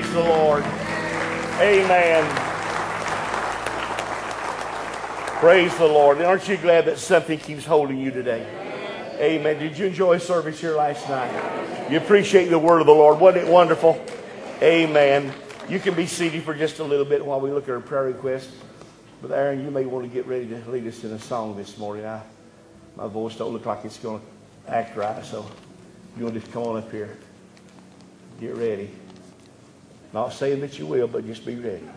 Praise the Lord. Amen. Praise the Lord. And aren't you glad that something keeps holding you today? Amen. Did you enjoy service here last night? You appreciate the word of the Lord. Wasn't it wonderful? Amen. You can be seated for just a little bit while we look at our prayer requests. But Aaron, you may want to get ready to lead us in a song this morning. My voice don't look like it's going to act right, so you want to just come on up here. Get ready. Not saying that you will, but just be ready.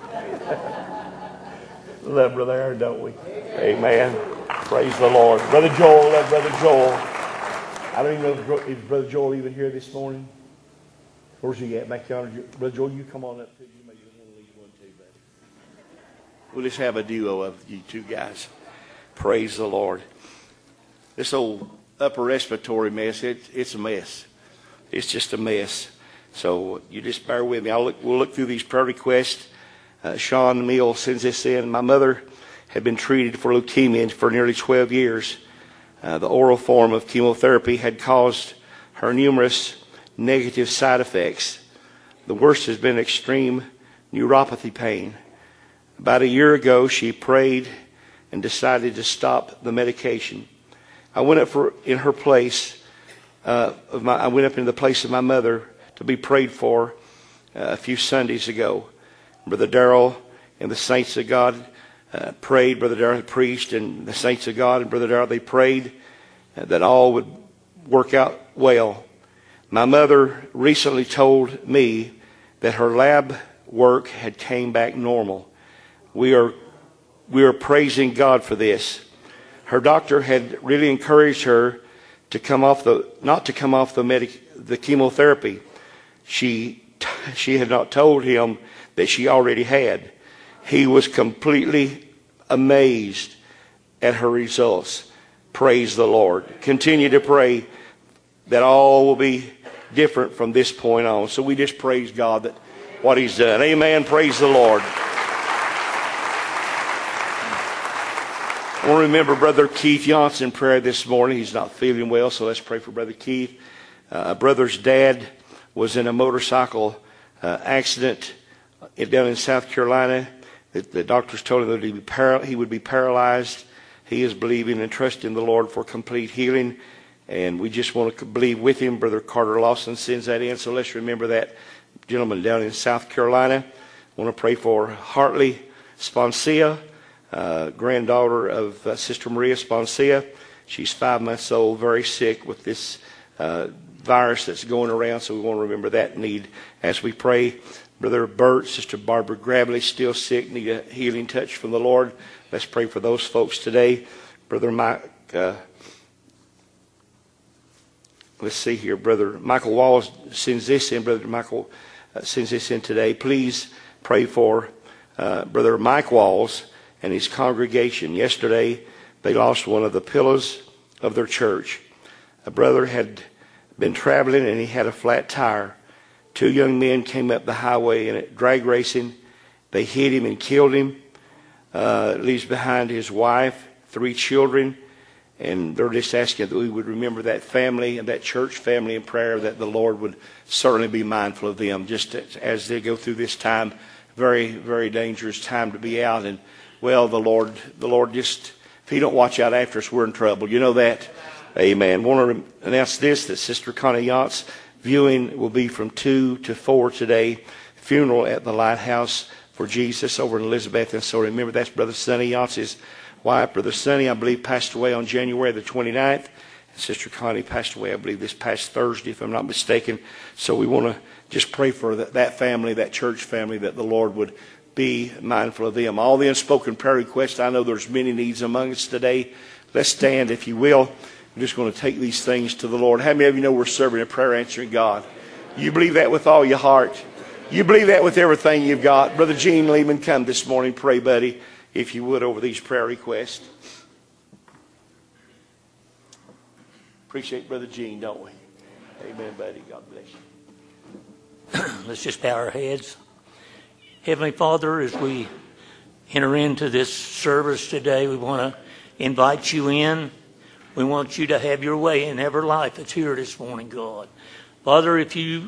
Love Brother Aaron, don't we? Amen. Praise the Lord. Brother Joel, love Brother Joel. I don't even know if Brother Joel even here this morning. Where's he at? Back yonder. Brother Joel, you come on up too. You may just want to lead one too, buddy. We'll just have a duo of you two guys. Praise the Lord. This old upper respiratory mess, it's a mess. It's just a mess. So you just bear with me. We'll look through these prayer requests. Sean Mill sends this in. My mother had been treated for leukemia for nearly 12 years. The oral form of chemotherapy had caused her numerous negative side effects. The worst has been extreme neuropathy pain. About a year ago, she prayed and decided to stop the medication. I went up in her place. I went up in the place of my mother to be prayed for a few Sundays ago. Brother Darrell and the saints of God prayed. Brother Darrell preached, and the saints of God and Brother Darrell, they prayed that all would work out well. My mother recently told me that her lab work had came back normal. We are praising God for this. Her doctor had really encouraged her to not to come off the chemotherapy. She had not told him that she already had. He was completely amazed at her results. Praise the Lord. Continue to pray that all will be different from this point on. So we just praise God that what He's done. Amen. Praise the Lord. I want to remember Brother Keith Yance in prayer this morning. He's not feeling well, so let's pray for Brother Keith. Brother's dad was in a motorcycle accident down in South Carolina. The doctors told him that he would be paralyzed. He is believing and trusting the Lord for complete healing, and we just want to believe with him. Brother Carter Lawson sends that in, so let's remember that gentleman down in South Carolina. I want to pray for Hartley Sponcia, granddaughter of Sister Maria Sponcia. She's 5 months old, very sick with this virus that's going around, so we want to remember that need as we pray. Brother Bert, Sister Barbara Grabley, still sick, need a healing touch from the Lord. Let's pray for those folks today. Brother Mike, let's see here. Brother Michael Walls sends this in. Brother Michael sends this in today. Please pray for Brother Mike Walls and his congregation. Yesterday, they lost one of the pillars of their church. A brother had been traveling and he had a flat tire. 2 young men came up the highway in it, drag racing. They hit him and killed him. Leaves behind his wife, 3 children, and they're just asking that we would remember that family and that church family in prayer, that the Lord would certainly be mindful of them just as they go through this time. Very, very dangerous time to be out. And well, the Lord just, if He don't watch out after us, we're in trouble. You know that? Amen. I want to announce this, that Sister Connie Yance viewing will be from 2 to 4 today. Funeral at the Lighthouse for Jesus over in Elizabeth. And so remember, that's Brother Sonny Yance's wife. Brother Sonny, I believe, passed away on January the 29th. And Sister Connie passed away, I believe, this past Thursday, if I'm not mistaken. So we want to just pray for that family, that church family, that the Lord would be mindful of them. All the unspoken prayer requests, I know there's many needs among us today. Let's stand, if you will. I'm just going to take these things to the Lord. How many of you know we're serving a prayer answering God? You believe that with all your heart? You believe that with everything you've got? Brother Gene Lehman, come this morning. Pray, buddy, if you would, over these prayer requests. Appreciate Brother Gene, don't we? Amen, buddy. God bless you. Let's just bow our heads. Heavenly Father, as we enter into this service today, we want to invite you in. We want you to have your way in every life that's here this morning, God. Father, if you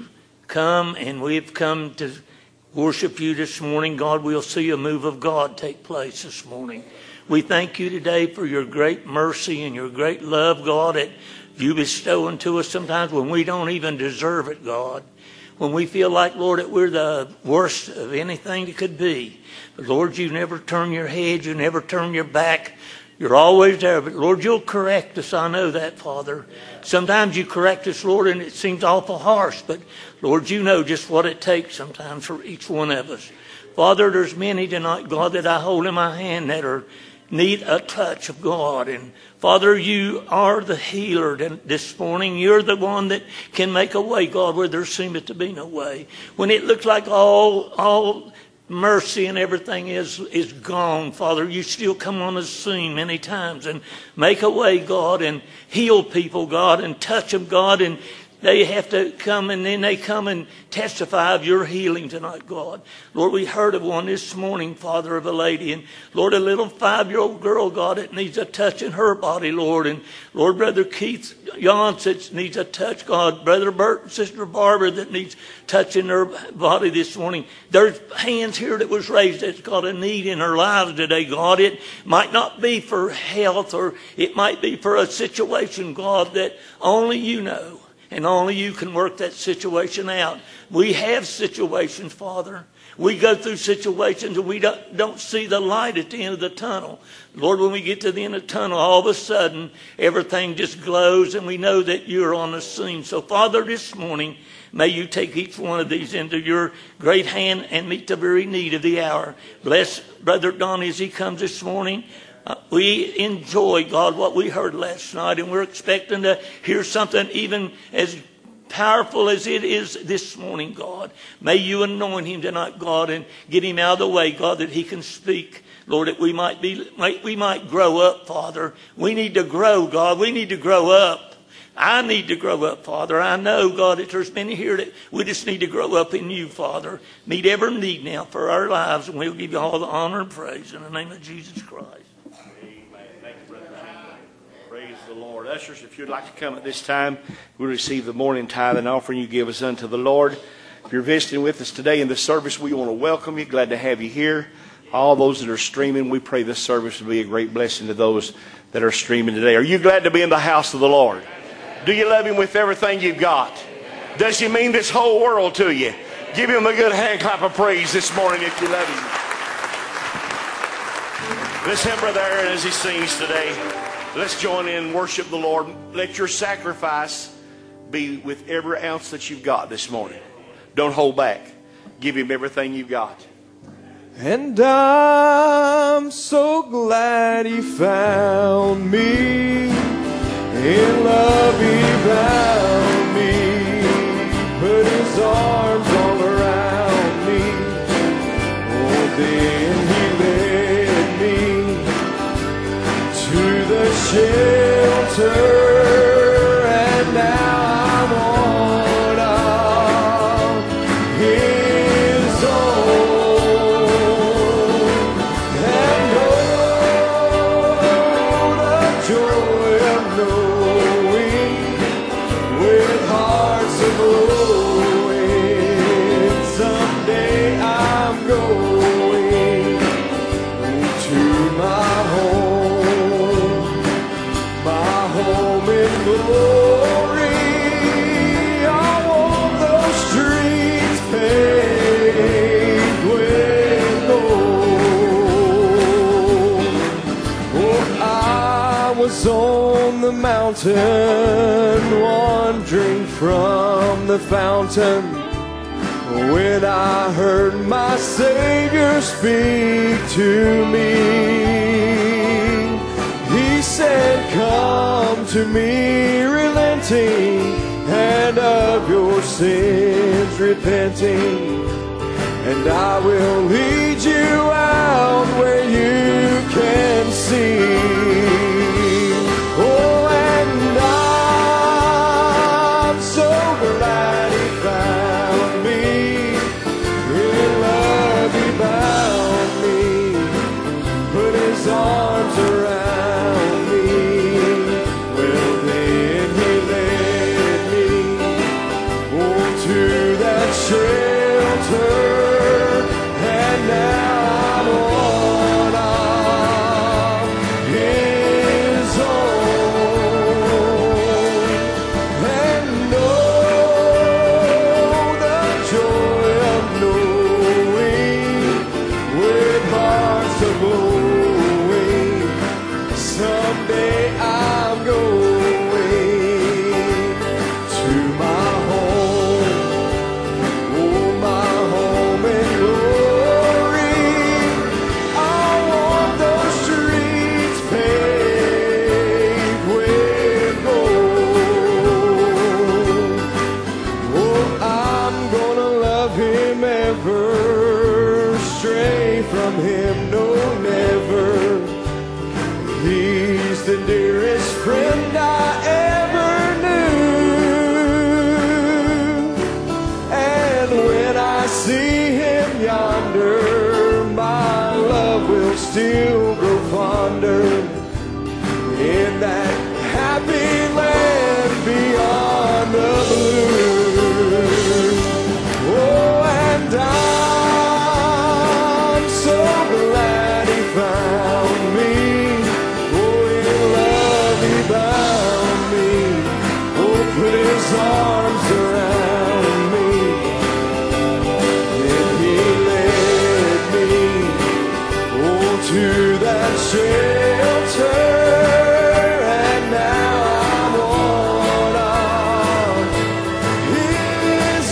come and we've come to worship you this morning, God, we'll see a move of God take place this morning. We thank you today for your great mercy and your great love, God, that you bestow unto us sometimes when we don't even deserve it, God. When we feel like, Lord, that we're the worst of anything that could be. But Lord, you never turn your head, you never turn your back. You're always there. But Lord, you'll correct us. I know that, Father. Sometimes you correct us, Lord, and it seems awful harsh. But Lord, you know just what it takes sometimes for each one of us. Father, there's many tonight, God, that I hold in my hand that need a touch of God. And Father, you are the healer this morning. You're the one that can make a way, God, where there seemeth to be no way. When it looks like all mercy and everything is gone, Father, you still come on the scene many times and make a way, God, and heal people, God, and touch them, God, and they have to come, and then they come and testify of your healing tonight, God. Lord, we heard of one this morning, Father, of a lady. And Lord, a little 5-year-old girl, God, that needs a touch in her body, Lord. And Lord, Brother Keith Jansen needs a touch, God. Brother Bert and Sister Barbara that needs touch in their body this morning. There's hands here that was raised that's got a need in her lives today, God. It might not be for health, or it might be for a situation, God, that only you know. And only you can work that situation out. We have situations, Father. We go through situations and we don't see the light at the end of the tunnel. Lord, when we get to the end of the tunnel, all of a sudden, everything just glows and we know that you're on the scene. So, Father, this morning, may you take each one of these into your great hand and meet the very need of the hour. Bless Brother Don as he comes this morning. We enjoy, God, what we heard last night, and we're expecting to hear something even as powerful as it is this morning, God. May you anoint him tonight, God, and get him out of the way, God, that he can speak. Lord, that we might grow up, Father. We need to grow, God. We need to grow up. I need to grow up, Father. I know, God, that there's many here that we just need to grow up in you, Father. Meet every need now for our lives, and we'll give you all the honor and praise in the name of Jesus Christ. Praise the Lord. Ushers, if you'd like to come at this time, we'll receive the morning tithe and offering you give us unto the Lord. If you're visiting with us today in the service, we want to welcome you. Glad to have you here. All those that are streaming, we pray this service will be a great blessing to those that are streaming today. Are you glad to be in the house of the Lord? Do you love him with everything you've got? Does he mean this whole world to you? Give him a good hand clap of praise this morning if you love him. Let's have Brother Aaron as he sings today. Let's join in and worship the Lord. Let your sacrifice be with every ounce that you've got this morning. Don't hold back. Give him everything you've got. And I'm so glad he found me. In love he found me. Put his arms all around me. Oh, then he led me to the shelter. And now I'm one of his own. And oh, the joy of knowing, with hearts a-glowing, someday I'm going to my home in glory. I want those streets paved with gold. Oh, I was on the mountain, wandering from the fountain, when I heard my Savior speak to me. He said, come to me, relenting, and of your sins repenting, and I will lead you out where you can see. Oh, and I'm so glad he found me. In love he bound me, put his arms around me. Well, then he led me to that the dearest friend I ever knew. And when I see him yonder, my love will still grow fonder in that happy land beyond the blue. Oh, and I'm so glad he found me. Oh, in love he bound me. Oh, put his arms around me. And he led me, oh, to that shelter. And now I'm one of his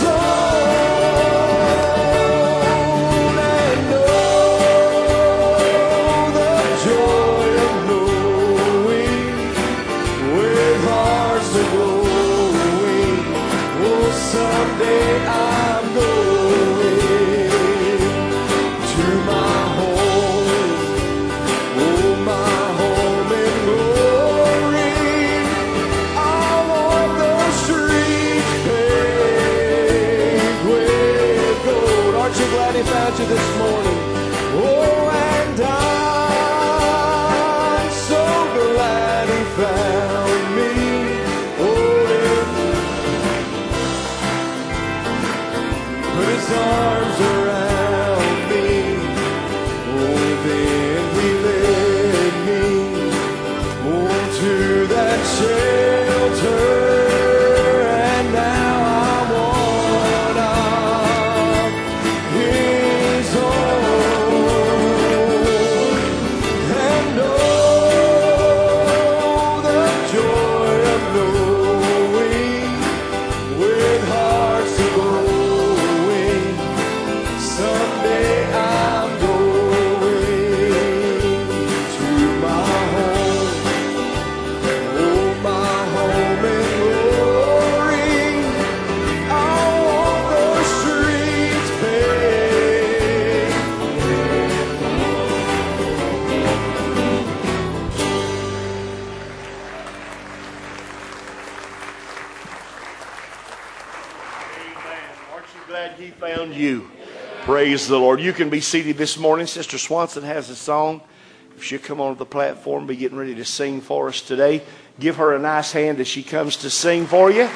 own. And oh, the joy of knowing, with hearts a-glowing, oh, someday I'm going to my home, oh, my home in glory. I want those streets paved with gold. Aren't you glad he found you this morning? Oh, and I'm so glad he found me. Oh, put his arms around me. Oh, then he led me, oh, to that shelter. And now I'm one of his own. And oh, the joy of knowing, with hearts a-glowing, someday I'm going to my home, oh, my home in glory. I want those streets paved. Amen. Aren't you glad he found you? Praise the Lord. You can be seated this morning. Sister Swanson has a song. If she'll come onto the platform, be getting ready to sing for us today. Give her a nice hand as she comes to sing for you.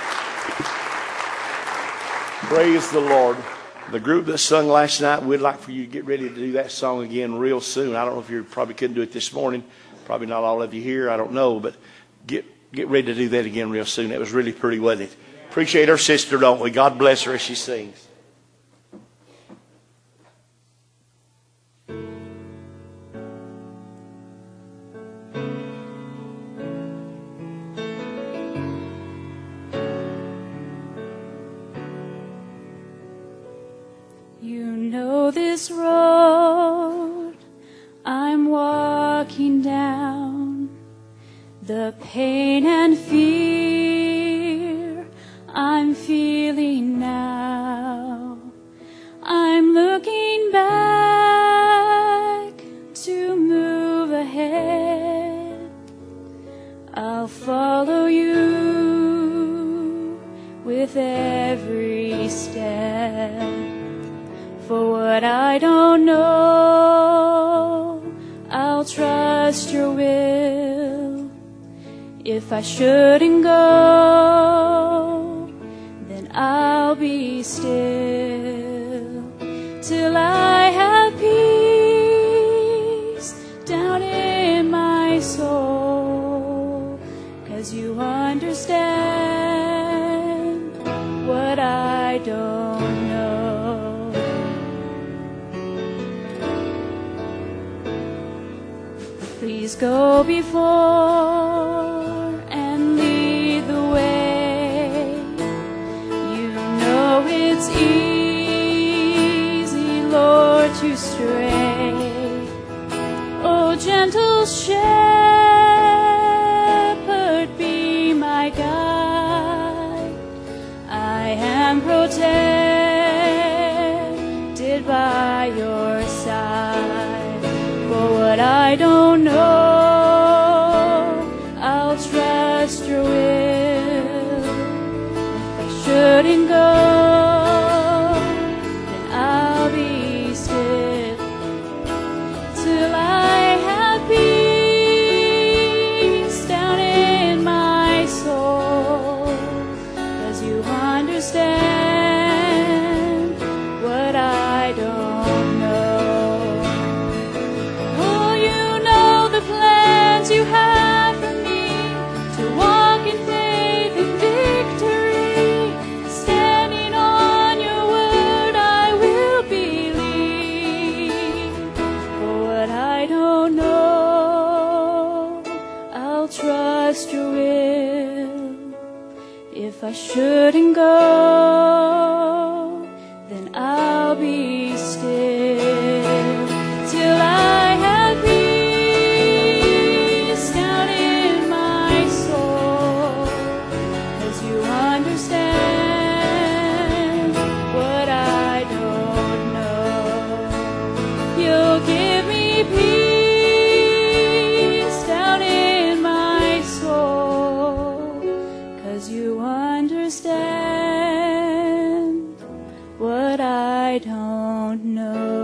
Praise the Lord. The group that sung last night, we'd like for you to get ready to do that song again real soon. I don't know if you probably couldn't do it this morning. Probably not all of you here. I don't know. But get ready to do that again real soon. It was really pretty, wasn't it? Appreciate our sister, don't we? God bless her as she sings. You know this road I'm walking down, the pain and fear I'm feeling now. I'm looking back to move ahead. I'll follow you with every step. For what I don't know, I'll trust your will. If I shouldn't go, then I'll be still till I have peace down in my soul. 'Cause you understand what I don't know. Please go before and lead the way. You know it's easy, Lord, to stray. Oh, gentle shepherd, be my guide. I am protected by your side. For what I don't know, just your will. If I shouldn't go, then I'll be still till I have peace down in my soul, 'cause you understand what I don't know. You'll give me peace down in my soul, 'cause you understand what I don't know.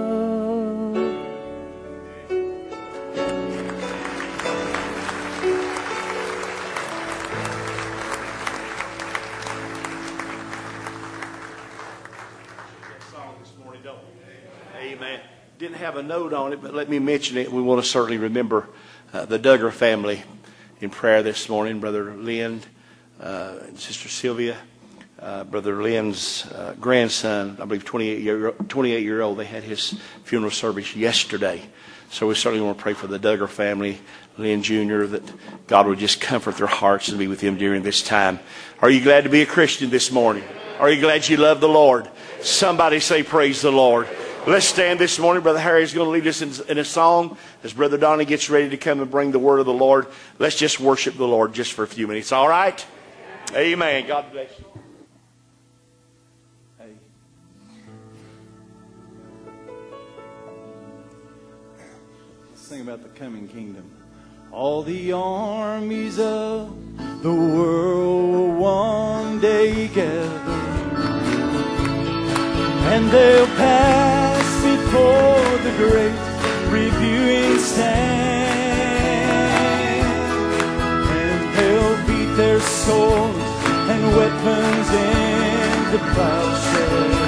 Song this morning, don't we? Amen. Didn't have a note on it, but let me mention it. We want to certainly remember the Duggar family in prayer this morning. Brother Lynn and Sister Sylvia, Brother Lynn's grandson, I believe 28-year-old. They had his funeral service yesterday. So we certainly want to pray for the Duggar family, Lynn Jr., that God would just comfort their hearts and be with them during this time. Are you glad to be a Christian this morning? Are you glad you love the Lord? Somebody say, praise the Lord. Let's stand this morning. Brother Harry is going to lead us in a song. As Brother Donnie gets ready to come and bring the word of the Lord, let's just worship the Lord just for a few minutes. All right? Amen. God bless you. Let's sing about the coming kingdom. All the armies of the world will one day gather, and they'll pass before the great reviewing stand, and they'll beat their swords and weapons into plowshares,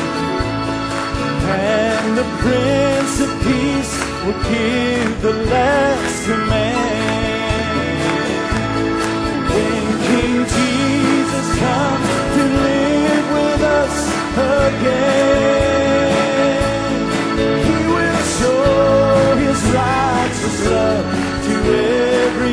and the Prince of Peace will give the last command. When King Jesus comes to live with us again, He will show His righteous love to every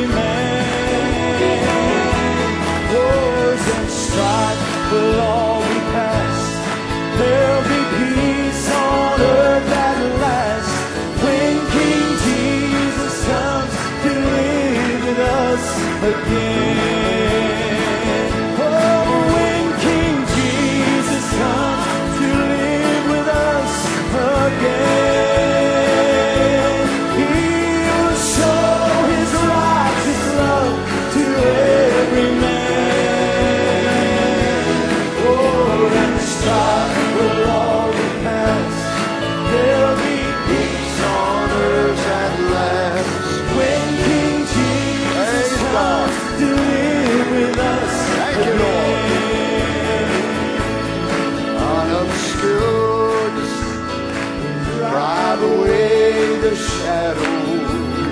man. Wars and strife will all be past. There'll be peace on earth at last, when King Jesus comes to live with us again. Oh, when King Jesus comes to live with us again, He will show His righteous love to every man. Oh, and strife will all be past. There'll be peace on earth at last, when King Jesus comes to live with us again. Unobscured, drive away the shadows.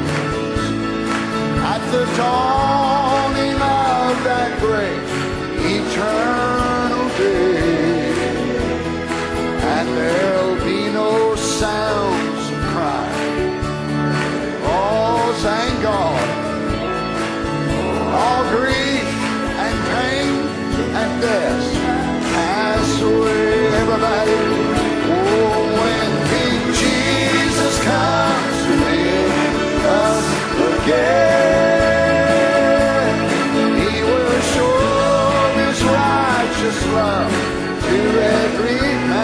At the dawning of that great eternal day, and there'll be no sounds of crying. Oh, thank God. All grief and pain and death pass away. Everybody, oh, when King Jesus comes to live with us again, He will show His righteous love to every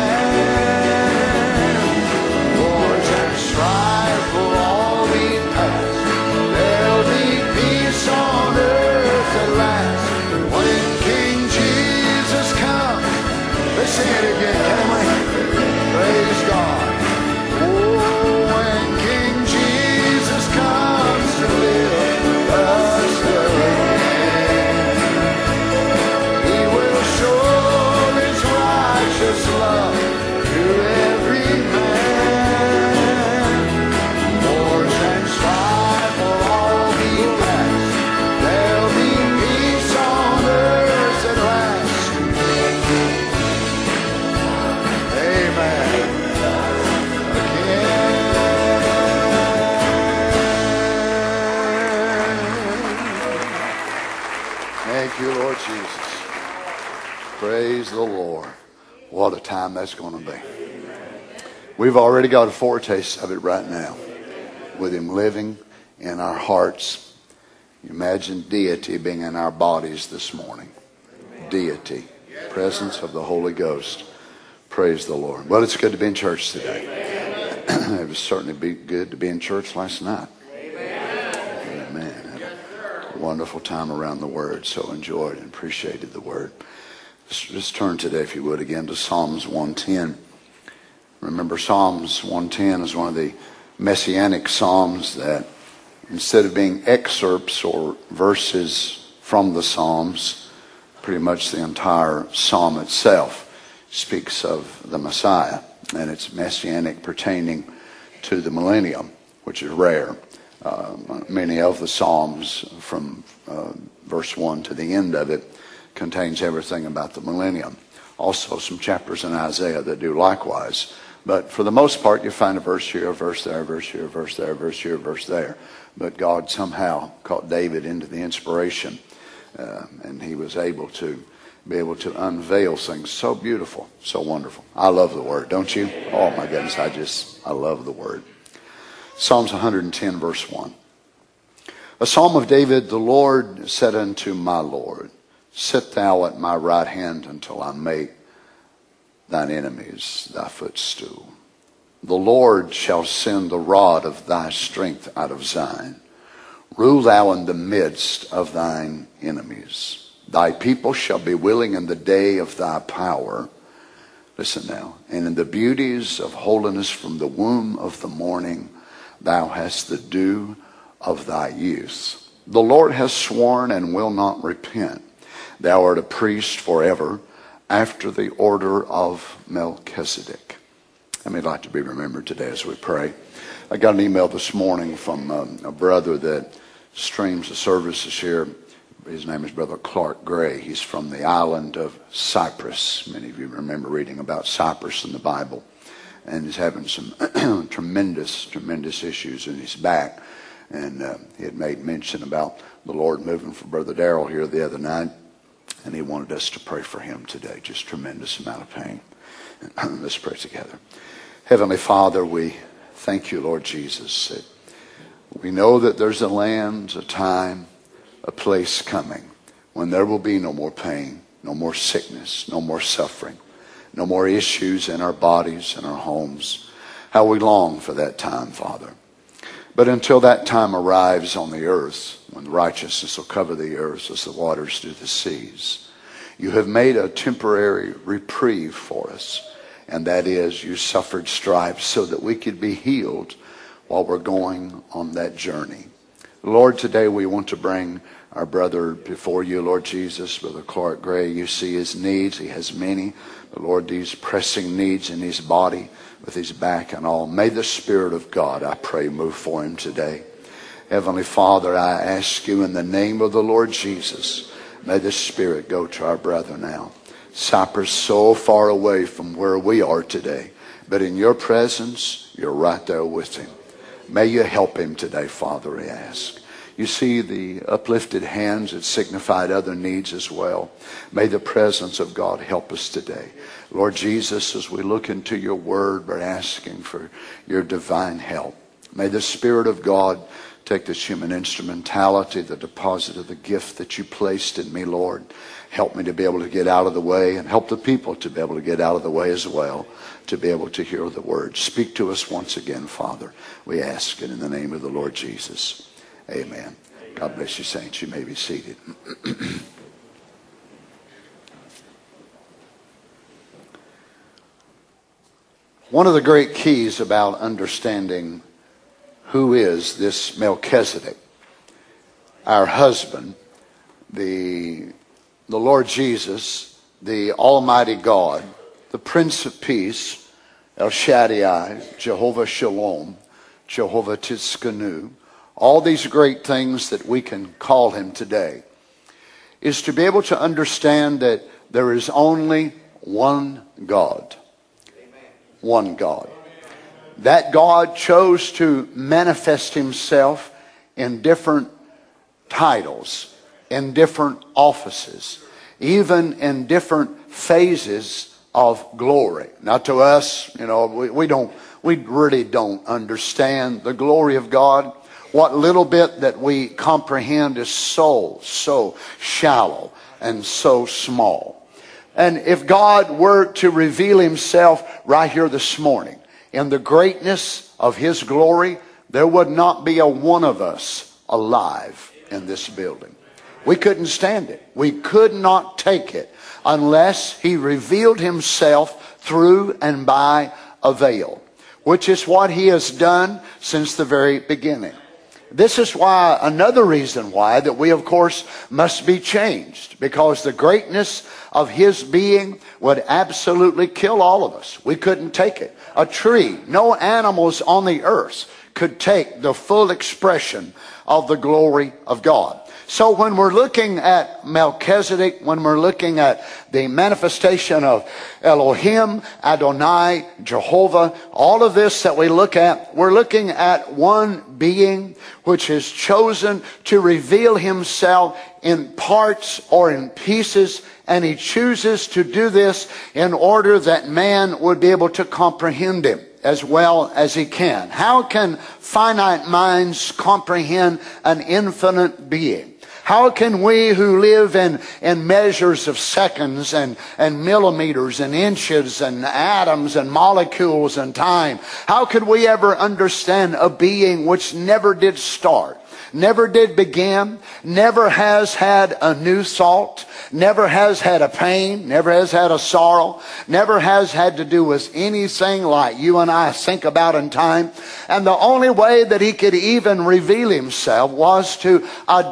man. Wars and strife will all be past. There'll be peace on earth at last, when King Jesus comes. Let's sing it again, can we? Praise God. Oh, when King Jesus comes to live Thank you, Lord Jesus. Praise the Lord. What a time that's going to be. We've already got a foretaste of it right now with Him living in our hearts. Imagine deity being in our bodies this morning. Deity. Presence of the Holy Ghost. Praise the Lord. Well, it's good to be in church today. It was certainly good to be in church last night. Amen. Had a wonderful time around the Word. So enjoyed and appreciated the Word. Just turn today, if you would, again to Psalms 110. Remember, Psalms 110 is one of the messianic psalms that, instead of being excerpts or verses from the Psalms, pretty much the entire psalm itself speaks of the Messiah, and it's messianic pertaining to the millennium, which is rare. Many of the psalms from verse 1 to the end of it contains everything about the millennium. Also some chapters in Isaiah that do likewise. But for the most part, you find a verse here, a verse there, a verse here, a verse there, a verse here, a verse there. But God somehow caught David into the inspiration, and he was able to unveil things so beautiful, so wonderful. I love the Word, don't you? Oh my goodness, I love the Word. Psalms 110 verse 1. A psalm of David. The Lord said unto my Lord, sit thou at my right hand until I make thine enemies thy footstool. The Lord shall send the rod of thy strength out of Zion. Rule thou in the midst of thine enemies. Thy people shall be willing in the day of thy power. Listen now. And in the beauties of holiness from the womb of the morning, thou hast the dew of thy youth. The Lord has sworn and will not repent. Thou art a priest forever, after the order of Melchizedek. I mean, I'd like to be remembered today as we pray. I got an email this morning from a brother that streams the services here. His name is Brother Clark Gray. He's from the island of Cyprus. Many of you remember reading about Cyprus in the Bible. And he's having some tremendous issues in his back. And he had made mention about the Lord moving for Brother Darrell here the other night. And he wanted us to pray for him today. Just tremendous amount of pain. Let's pray together. Heavenly Father, we thank you, Lord Jesus, that we know that there's a land, a time, a place coming when there will be no more pain, no more sickness, no more suffering, no more issues in our bodies and our homes. How we long for that time, Father. But until that time arrives on the earth, when righteousness will cover the earth as the waters do the seas, you have made a temporary reprieve for us. And that is, you suffered stripes so that we could be healed while we're going on that journey. Lord, today we want to bring our brother before you, Lord Jesus, Brother Clark Gray. You see his needs. He has many. But Lord, these pressing needs in his body, with his back and all. May the Spirit of God, I pray, move for him today. Heavenly Father, I ask you in the name of the Lord Jesus, may the Spirit go to our brother now. Cyprus so far away from where we are today. But in your presence, you're right there with him. May you help him today, Father, I ask. You see the uplifted hands that signified other needs as well. May the presence of God help us today. Lord Jesus, as we look into your word, we're asking for your divine help. May the Spirit of God take this human instrumentality, the deposit of the gift that you placed in me, Lord. Help me to be able to get out of the way, and help the people to be able to get out of the way as well, to be able to hear the word. Speak to us once again, Father. We ask it in the name of the Lord Jesus. Amen. God bless you, saints. You may be seated. One of the great keys about understanding who is this Melchizedek, our husband, the Lord Jesus, the Almighty God, the Prince of Peace, El Shaddai, Jehovah Shalom, Jehovah Tiskanu, all these great things that we can call him today, is to be able to understand that there is only one God. One God. That God chose to manifest himself in different titles. in different offices, even in different phases of glory. Now to us, we really don't understand the glory of God. What little bit that we comprehend is so shallow and so small. And if God were to reveal himself right here this morning in the greatness of his glory, there would not be a one of us alive in this building. We couldn't stand it. We could not take it unless he revealed himself through and by a veil, which is what he has done since the very beginning. This is why, another reason why, that we of course must be changed, because the greatness of his being would absolutely kill all of us. We couldn't take it. A tree, no animals on the earth could take the full expression of the glory of God. So when we're looking at Melchizedek, when we're looking at the manifestation of Elohim, Adonai, Jehovah, all of this that we look at, we're looking at one being which has chosen to reveal himself in parts or in pieces, and he chooses to do this in order that man would be able to comprehend him as well as he can. How can finite minds comprehend an infinite being? How can we who live in measures of seconds and millimeters and inches and atoms and molecules and time, how could we ever understand a being which never did start, never did begin, never has had a new thought, never has had a pain, never has had a sorrow, never has had to do with anything like you and I think about in time? And the only way that he could even reveal himself was to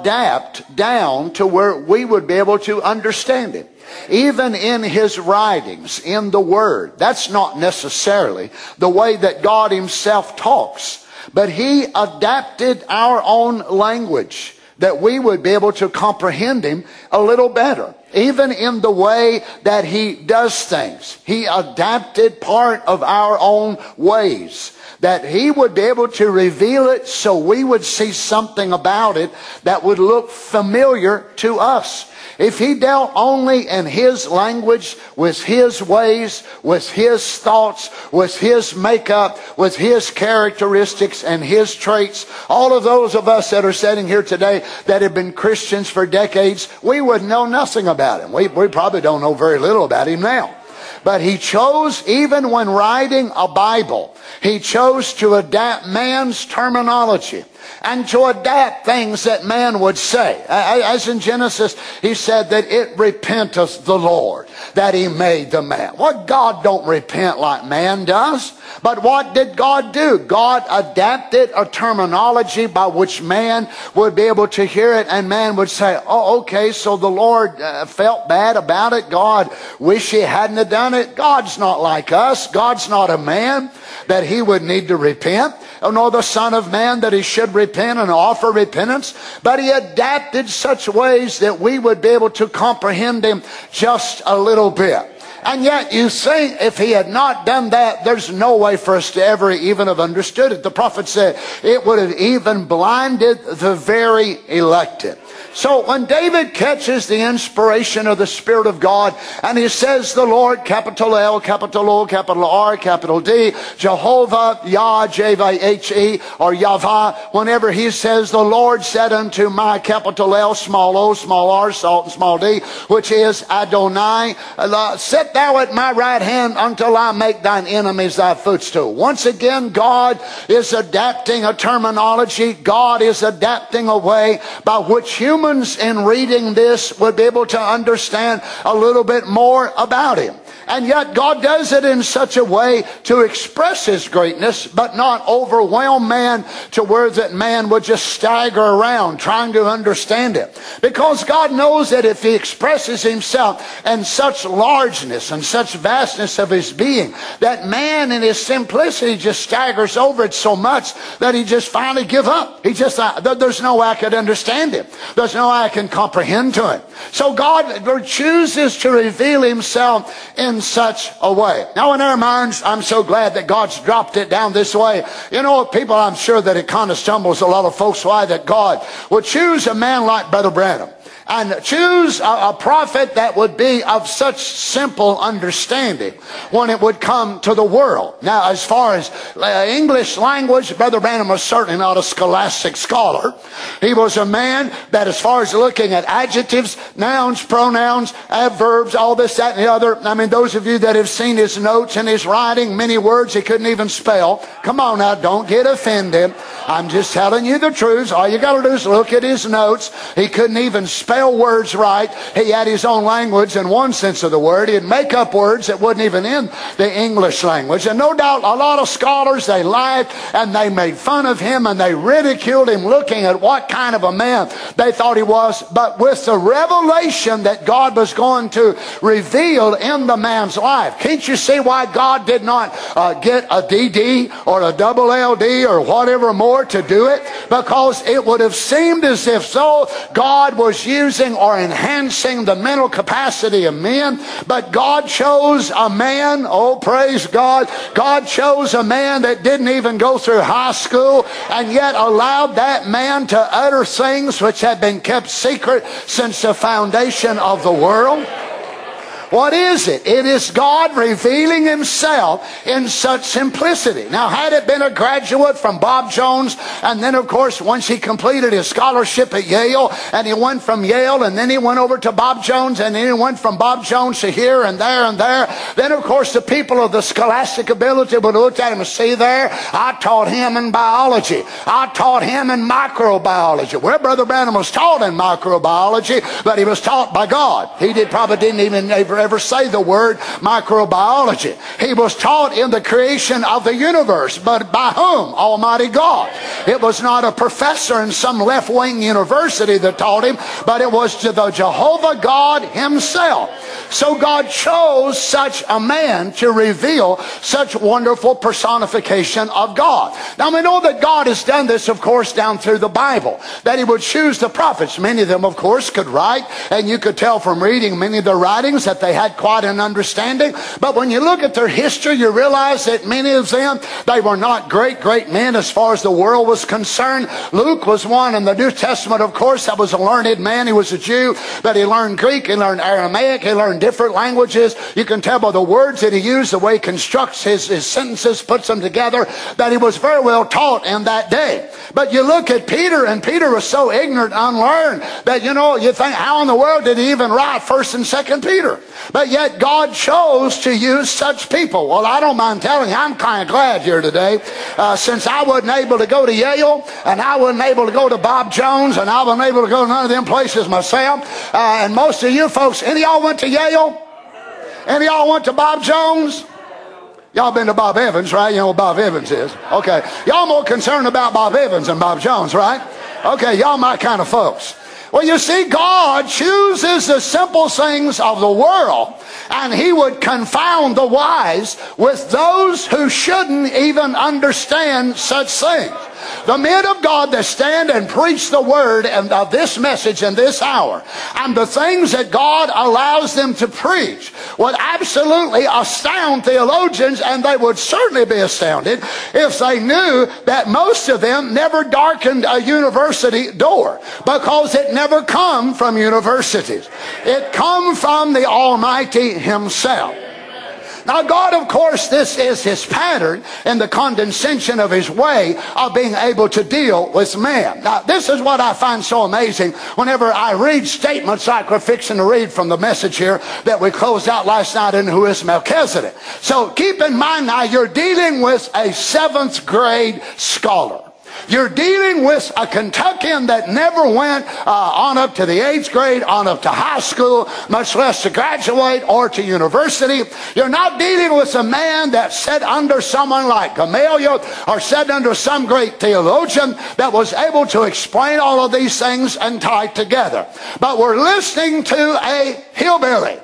adapt down to where we would be able to understand him. Even in his writings, in the Word, that's not necessarily the way that God himself talks. But he adapted our own language that we would be able to comprehend him a little better. Even in the way that he does things, he adapted part of our own ways, that he would be able to reveal it so we would see something about it that would look familiar to us. If he dealt only in his language, with his ways, with his thoughts, with his makeup, with his characteristics and his traits, all of those of us that are sitting here today that have been Christians for decades, we would know nothing about him. We probably don't know very little about him now. But he chose, even when writing a Bible, he chose to adapt man's terminology and to adapt things that man would say. As in Genesis, he said that it repenteth the Lord that he made the man. Well, God don't repent like man does. But what did God do? God adapted a terminology by which man would be able to hear it, and man would say, oh, okay, so the Lord felt bad about it. God wish he hadn't have done it. God's not like us. God's not a man that he would need to repent, nor the Son of Man that he should repent and offer repentance. But he adapted such ways that we would be able to comprehend him just a little bit. And yet you think if he had not done that, there's no way for us to ever even have understood it. The prophet said it would have even blinded the very elected. So when David catches the inspiration of the Spirit of God and he says the Lord, capital L, capital O, capital R, capital D, Jehovah, Yah, J-V-H-E, or Yahweh, whenever he says the Lord said unto my, capital L, small o, small r, salt and small d, which is Adonai, sit thou at my right hand until I make thine enemies thy footstool. Once again, God is adapting a terminology. God is adapting a way by which humans in reading this would be able to understand a little bit more about him. And yet God does it in such a way to express his greatness, but not overwhelm man to where that man would just stagger around trying to understand it. Because God knows that if he expresses himself in such largeness and such vastness of his being, that man in his simplicity just staggers over it so much that he just finally gives up. He just, there's no way I could understand him. The was no eye can comprehend to it. So God chooses to reveal himself in such a way. Now in our minds, I'm so glad that God's dropped it down this way. You know, people, I'm sure that it kind of stumbles a lot of folks why that God would choose a man like Brother Branham and choose a prophet that would be of such simple understanding when it would come to the world. Now, as far as English language, Brother Branham was certainly not a scholastic scholar. He was a man that, as far as looking at adjectives, nouns, pronouns, adverbs, all this, that, and the other, I mean, those of you that have seen his notes and his writing, many words he couldn't even spell. Come on now, don't get offended. I'm just telling you the truth. All you got to do is look at his notes. He couldn't even spell words right. He had his own language in one sense of the word. He'd make up words that wasn't even in the English language. And no doubt a lot of scholars, they laughed and they made fun of him and they ridiculed him, looking at what kind of a man they thought he was. But with the revelation that God was going to reveal in the man's life, can't you see why God did not get a DD or a double LD or whatever more to do it? Because it would have seemed as if so God was using or enhancing the mental capacity of men, but God chose a man, oh praise God, God chose a man that didn't even go through high school and yet allowed that man to utter things which had been kept secret since the foundation of the world. What is it? It is God revealing himself in such simplicity. Now, had it been a graduate from Bob Jones, and then, of course, once he completed his scholarship at Yale, and he went from Yale, and then he went over to Bob Jones, and then he went from Bob Jones to here and there and there, then, of course, the people of the scholastic ability would look at him and see there, I taught him in biology. I taught him in microbiology. Well, Brother Branham was taught in microbiology, but he was taught by God. He probably didn't even ever say the word microbiology. He was taught in the creation of the universe, but by whom? Almighty God. It was not a professor in some left-wing university that taught him, but it was to the Jehovah God himself. So God chose such a man to reveal such wonderful personification of God. Now we know that God has done this, of course, down through the Bible, that he would choose the prophets. Many of them, of course, could write, and you could tell from reading many of their writings that they had quite an understanding. But when you look at their history, you realize that many of them, they were not great men as far as the world was concerned. Luke was one in the New Testament, of course, that was a learned man. He was a Jew, but he learned Greek, he learned Aramaic, he learned different languages. You can tell by the words that he used, the way he constructs his sentences, puts them together, that he was very well taught in that day. But you look at Peter, and Peter was so ignorant, unlearned, that you think, how in the world did he even write 1st and 2nd Peter? But yet God chose to use such people. Well, I don't mind telling you, I'm kind of glad here today, since I wasn't able to go to Yale, and I wasn't able to go to Bob Jones, and I wasn't able to go to none of them places myself. And most of you folks, any of y'all went to Yale? Any of y'all went to Bob Jones? Y'all been to Bob Evans, right? You know what Bob Evans is. Okay. Y'all more concerned about Bob Evans than Bob Jones, right? Okay, y'all my kind of folks. Well, you see, God chooses the simple things of the world, and he would confound the wise with those who shouldn't even understand such things. The men of God that stand and preach the word and of this message in this hour, and the things that God allows them to preach, would absolutely astound theologians, and they would certainly be astounded if they knew that most of them never darkened a university door, because it never come from universities. It come from the Almighty himself. Now God, of course, this is his pattern in the condescension of his way of being able to deal with man. Now this is what I find so amazing whenever I read statements like we're fixing to read from the message here that we closed out last night in Who is Melchizedek. So keep in mind now, you're dealing with a 7th grade scholar. You're dealing with a Kentuckian that never went on up to the 8th grade, on up to high school, much less to graduate or to university. You're not dealing with a man that sat under someone like Gamaliel or sat under some great theologian that was able to explain all of these things and tie it together. But we're listening to a hillbilly.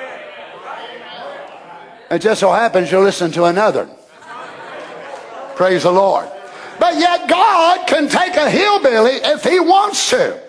It just so happens you listen to another. Praise the Lord. But yet God can take a hillbilly if he wants to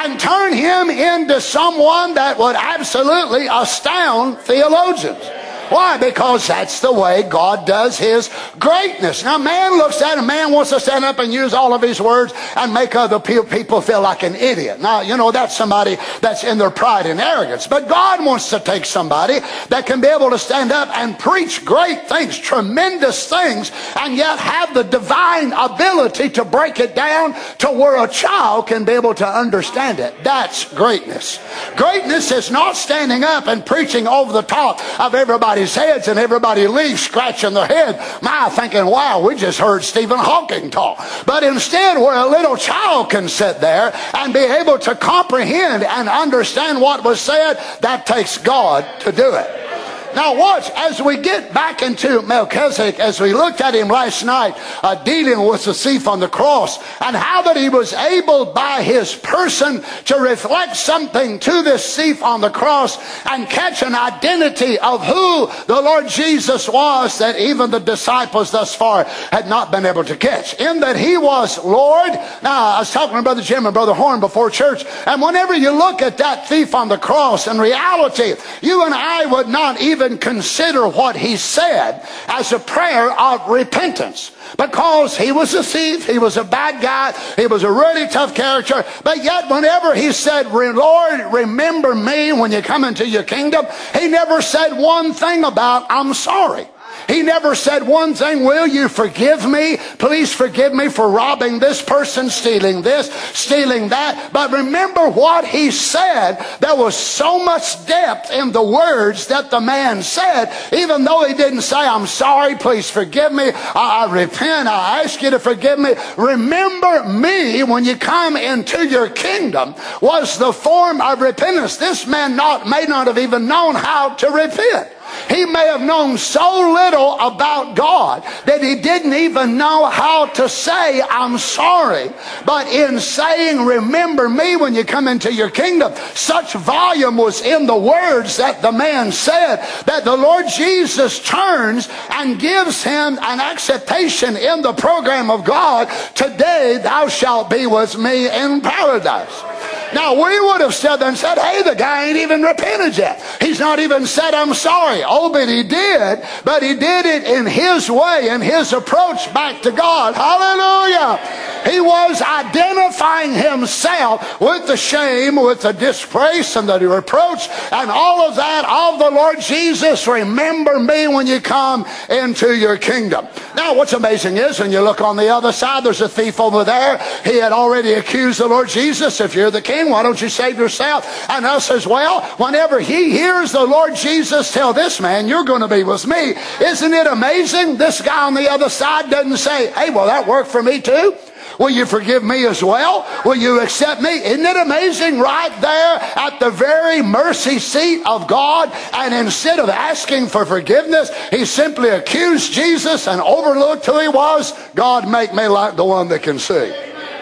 and turn him into someone that would absolutely astound theologians. Why? Because that's the way God does his greatness. Now, man looks at it, man wants to stand up and use all of his words and make other people feel like an idiot. Now, you know, that's somebody that's in their pride and arrogance. But God wants to take somebody that can be able to stand up and preach great things, tremendous things, and yet have the divine ability to break it down to where a child can be able to understand it. That's greatness. Greatness is not standing up and preaching over the top of everybody's heads and everybody leaves scratching their head, thinking, wow, we just heard Stephen Hawking talk. But instead, where a little child can sit there and be able to comprehend and understand what was said, that takes God to do it. Now watch, as we get back into Melchizedek, as we looked at him last night, dealing with the thief on the cross, and how that he was able by his person to reflect something to this thief on the cross and catch an identity of who the Lord Jesus was that even the disciples thus far had not been able to catch. In that he was Lord. Now, I was talking to Brother Jim and Brother Horn before church, and whenever you look at that thief on the cross, in reality, you and I would not even consider what he said as a prayer of repentance, because he was a thief, he was a bad guy, he was a really tough character. But yet whenever he said, Lord, remember me when you come into your kingdom, he never said one thing about I'm sorry. He never said one thing, will you forgive me? Please forgive me for robbing this person, stealing this, stealing that. But remember what he said. There was so much depth in the words that the man said, even though he didn't say, I'm sorry, please forgive me, I repent, I ask you to forgive me. Remember me when you come into your kingdom was the form of repentance. This man may not have even known how to repent. He may have known so little about God that he didn't even know how to say, I'm sorry. But in saying, remember me when you come into your kingdom, such volume was in the words that the man said that the Lord Jesus turns and gives him an acceptation in the program of God. Today thou shalt be with me in paradise. Now, we would have stood there and said, hey, the guy ain't even repented yet. He's not even said, I'm sorry. Oh, but he did. But he did it in his way, in his approach back to God. Hallelujah. He was identifying himself with the shame, with the disgrace and the reproach and all of that of the Lord Jesus. Remember me when you come into your kingdom. Now, what's amazing is when you look on the other side, there's a thief over there. He had already accused the Lord Jesus. If you're the king, why don't you save yourself and us as well? Whenever he hears the Lord Jesus tell this man, you're going to be with me, isn't it amazing? This guy on the other side doesn't say, hey, well, that worked for me too. Will you forgive me as well? Will you accept me? Isn't it amazing right there at the very mercy seat of God? And instead of asking for forgiveness, he simply accused Jesus and overlooked who he was. God, make me like the one that can see.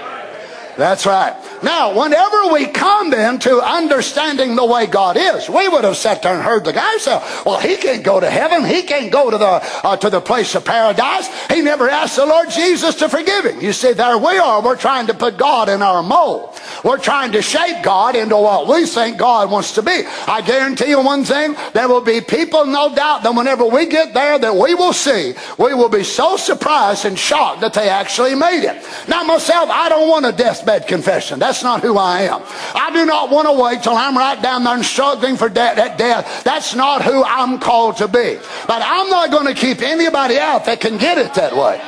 That's right. Now, whenever we come then to understanding the way God is, we would have sat there and heard the guy say, well, he can't go to heaven. He can't go to the place of paradise. He never asked the Lord Jesus to forgive him. You see, there we are. We're trying to put God in our mold. We're trying to shape God into what we think God wants to be. I guarantee you one thing, there will be people, no doubt, that whenever we get there that we will see, we will be so surprised and shocked that they actually made it. Now, myself, I don't want a deathbed confession. That's not who I am. I do not want to wait till I'm right down there and struggling for death. That's not who I'm called to be. But I'm not going to keep anybody out that can get it that way.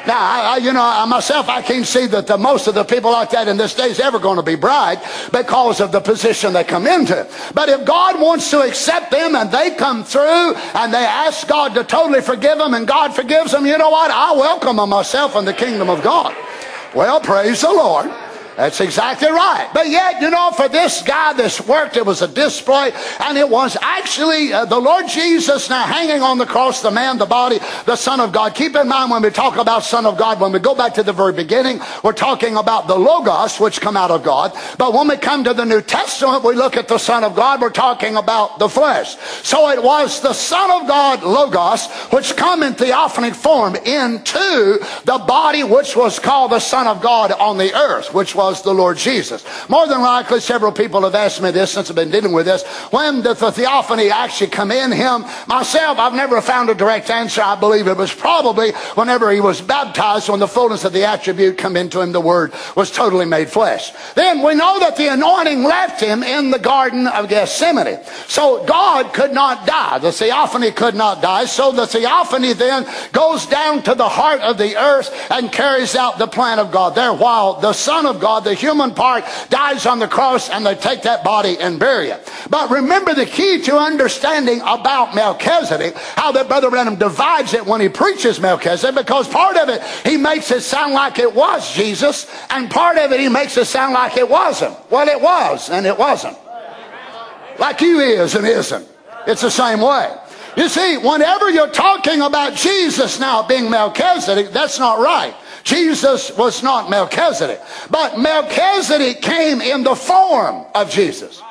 Now, myself, I can't see that most of the people like that in this day is ever going to be bribed because of the position they come into. But if God wants to accept them and they come through and they ask God to totally forgive them and God forgives them, you know what? I welcome them myself in the kingdom of God. Well, praise the Lord. That's exactly right. But yet, for this guy, this worked. It was a display. And it was actually the Lord Jesus now hanging on the cross, the man, the body, the Son of God. Keep in mind when we talk about Son of God, when we go back to the very beginning, we're talking about the Logos, which come out of God. But when we come to the New Testament, we look at the Son of God, we're talking about the flesh. So it was the Son of God, Logos, which come in theophanic form into the body which was called the Son of God on the earth, which was was the Lord Jesus. More than likely, several people have asked me this since I've been dealing with this. When did the theophany actually come in him? Myself, I've never found a direct answer. I believe it was probably whenever he was baptized, when the fullness of the attribute come into him, the Word was totally made flesh. Then we know that the anointing left him in the Garden of Gethsemane. So God could not die. The theophany could not die. So the theophany then goes down to the heart of the earth and carries out the plan of God there, while the Son of God, the human part, dies on the cross, and they take that body and bury it. But remember the key to understanding about Melchizedek, how that Brother Branham divides it when he preaches Melchizedek, because part of it he makes it sound like it was Jesus, and part of it he makes it sound like it wasn't. Well, it was and it wasn't. Like you is and isn't. It's the same way. You see, whenever you're talking about Jesus now being Melchizedek, that's not right. Jesus was not Melchizedek. But Melchizedek came in the form of Jesus.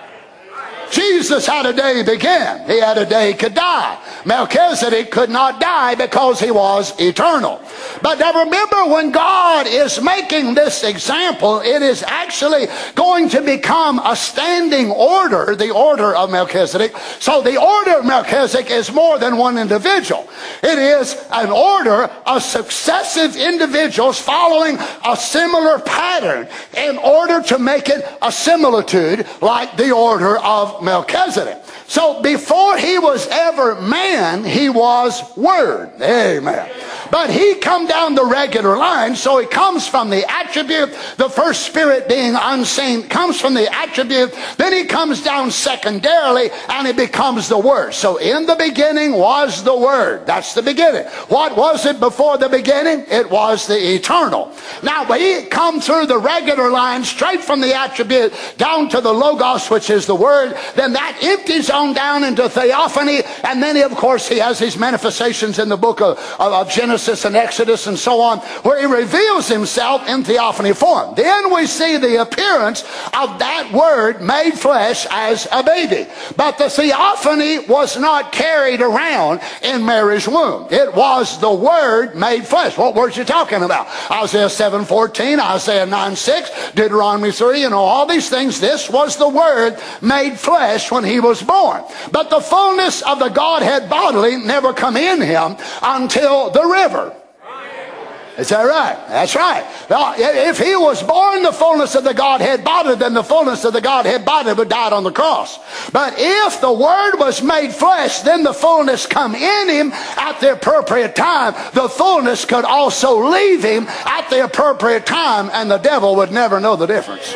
Jesus had a day he began. He had a day he could die. Melchizedek could not die because he was eternal. But now remember, when God is making this example, it is actually going to become a standing order, the order of Melchizedek. So the order of Melchizedek is more than one individual. It is an order of successive individuals following a similar pattern in order to make it a similitude like the order of Melchizedek. So before he was ever man, he was Word. Amen. But he come down the regular line, so he comes from the attribute, the first spirit being unseen, comes from the attribute, then he comes down secondarily, and he becomes the Word. So in the beginning was the Word. That's the beginning. What was it before the beginning? It was the eternal. Now, when he come through the regular line, straight from the attribute down to the Logos, which is the Word, then that empties on down into theophany, and then, of course, he has his manifestations in the book of Genesis and Exodus and so on, where he reveals himself in theophany form. Then we see the appearance of that Word made flesh as a baby. But the theophany was not carried around in Mary's womb. It was the Word made flesh. What words are you talking about? Isaiah 7:14, Isaiah 9:6, Deuteronomy 3, all these things. This was the Word made flesh when he was born. But the fullness of the Godhead bodily never come in him until the river. Is that right? That's right. Now, if he was born the fullness of the Godhead bodily, then the fullness of the Godhead bodily would die on the cross. But if the Word was made flesh, then the fullness come in him at the appropriate time. The fullness could also leave him at the appropriate time, and the devil would never know the difference.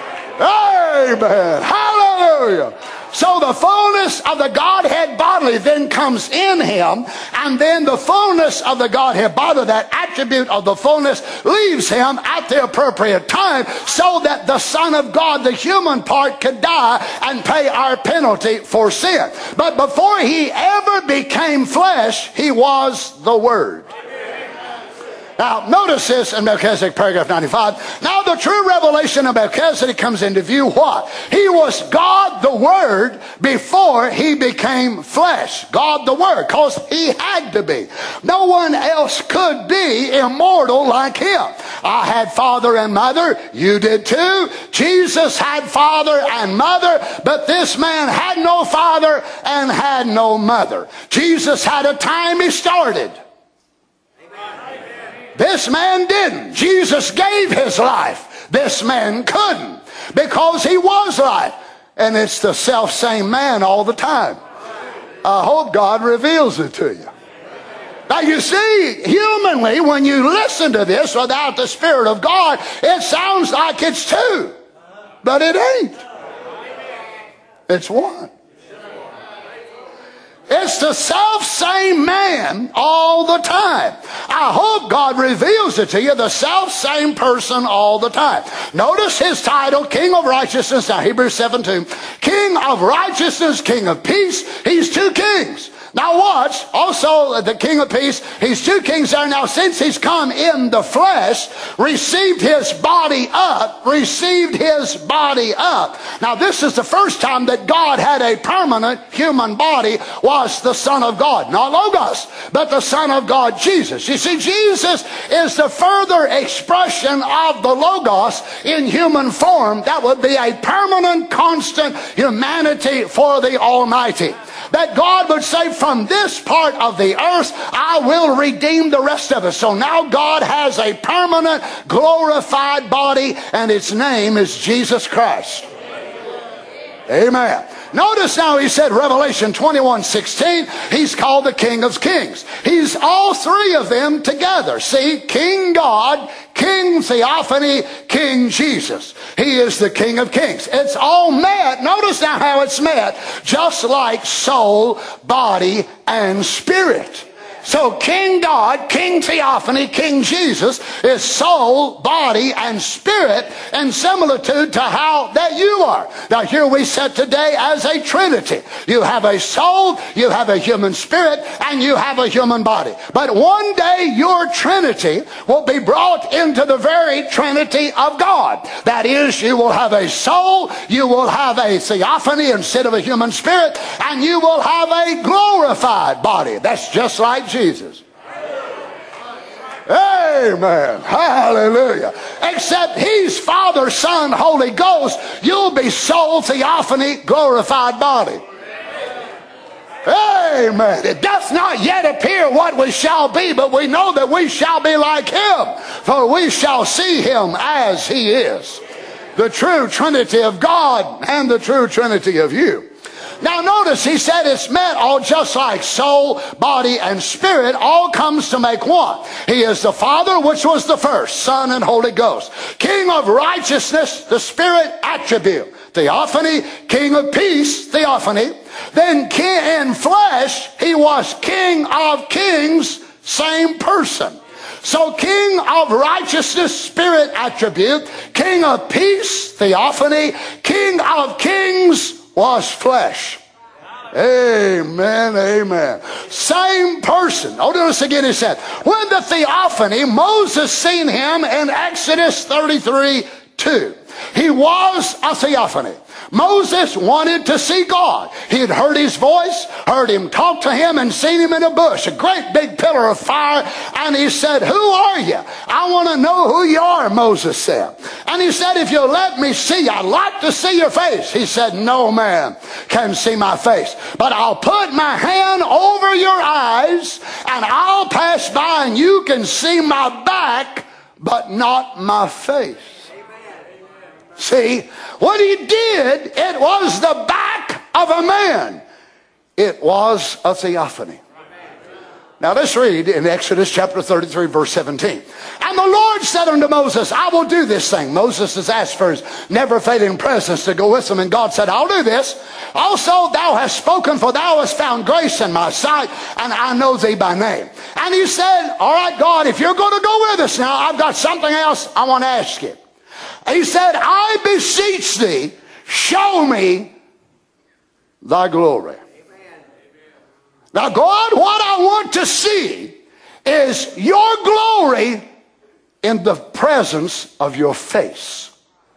Amen. Hallelujah. So the fullness of the Godhead bodily then comes in him, and then the fullness of the Godhead bodily, that attribute of the fullness, leaves him at the appropriate time, so that the Son of God, the human part, could die and pay our penalty for sin. But before he ever became flesh, he was the Word. Now, notice this in Melchizedek, paragraph 95. Now, the true revelation of Melchizedek comes into view what? He was God the Word before he became flesh. God the Word, because he had to be. No one else could be immortal like him. I had father and mother. You did too. Jesus had father and mother, but this man had no father and had no mother. Jesus had a time he started. This man didn't. Jesus gave his life. This man couldn't, because he was life. And it's the self-same man all the time. I hope God reveals it to you. Now you see, humanly, when you listen to this without the Spirit of God, it sounds like it's two. But it ain't. It's one. It's the self-same man all the time. I hope God reveals it to you, the self-same person all the time. Notice his title, King of Righteousness. Now, Hebrews 7:2. King of Righteousness, King of Peace. He's two kings. Now watch, also the King of Peace, he's two kings there. Now since he's come in the flesh, received his body up. Now this is the first time that God had a permanent human body, was the Son of God. Not Logos, but the Son of God, Jesus. You see, Jesus is the further expression of the Logos in human form. That would be a permanent, constant humanity for the Almighty. That God would say, from this part of the earth, I will redeem the rest of us. So now God has a permanent, glorified body, and its name is Jesus Christ. Amen. Notice now he said, Revelation 21:16, he's called the King of Kings. He's all three of them together. See, King God, King Theophany, King Jesus. He is the King of Kings. It's all met. Notice now how it's met. Just like soul, body, and spirit. So King God, King Theophany, King Jesus is soul, body, and spirit in similitude to how that you are. Now here we sit today as a Trinity. You have a soul, you have a human spirit, and you have a human body. But one day your Trinity will be brought into the very Trinity of God. That is, you will have a soul, you will have a theophany instead of a human spirit, and you will have a glorified body. That's just like Jesus. Amen. Hallelujah. Except he's Father, Son, Holy Ghost. You'll be soul, theophany, glorified body. Amen. It doth not yet appear what we shall be, but we know that we shall be like him, for we shall see him as he is. The true Trinity of God and the true Trinity of you. Now notice he said it's met all just like soul, body, and spirit all comes to make one. He is the Father, which was the first, Son, and Holy Ghost. King of righteousness, the Spirit attribute. Theophany, King of peace, theophany. Then king in flesh, he was King of kings, same person. So King of righteousness, Spirit attribute. King of peace, theophany. King of kings was flesh. Amen, amen. Same person. Notice again he said, when the theophany, Moses seen him in Exodus 33:2. He was a theophany. Moses wanted to see God. He had heard his voice, heard him talk to him, and seen him in a bush, a great big pillar of fire. And he said, who are you? I want to know who you are, Moses said. And he said, if you'll let me see you, I'd like to see your face. He said, no man can see my face, but I'll put my hand over your eyes and I'll pass by and you can see my back, but not my face. See, what he did, it was the back of a man. It was a theophany. Now let's read in Exodus chapter 33 verse 17. And the Lord said unto Moses, I will do this thing. Moses has asked for his never failing presence to go with him, and God said, I'll do this. Also thou hast spoken, for thou hast found grace in my sight, and I know thee by name. And he said, all right, God, if you're going to go with us now, I've got something else I want to ask you. He said, I beseech thee, show me thy glory. Now, God, what I want to see is your glory in the presence of your face.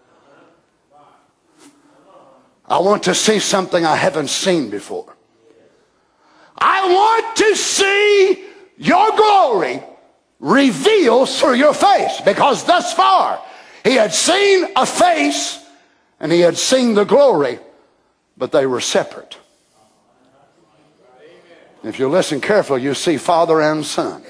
I want to see something I haven't seen before. I want to see your glory revealed through your face, because thus far, he had seen a face and he had seen the glory, but they were separate. If you listen carefully, you see Father and Son.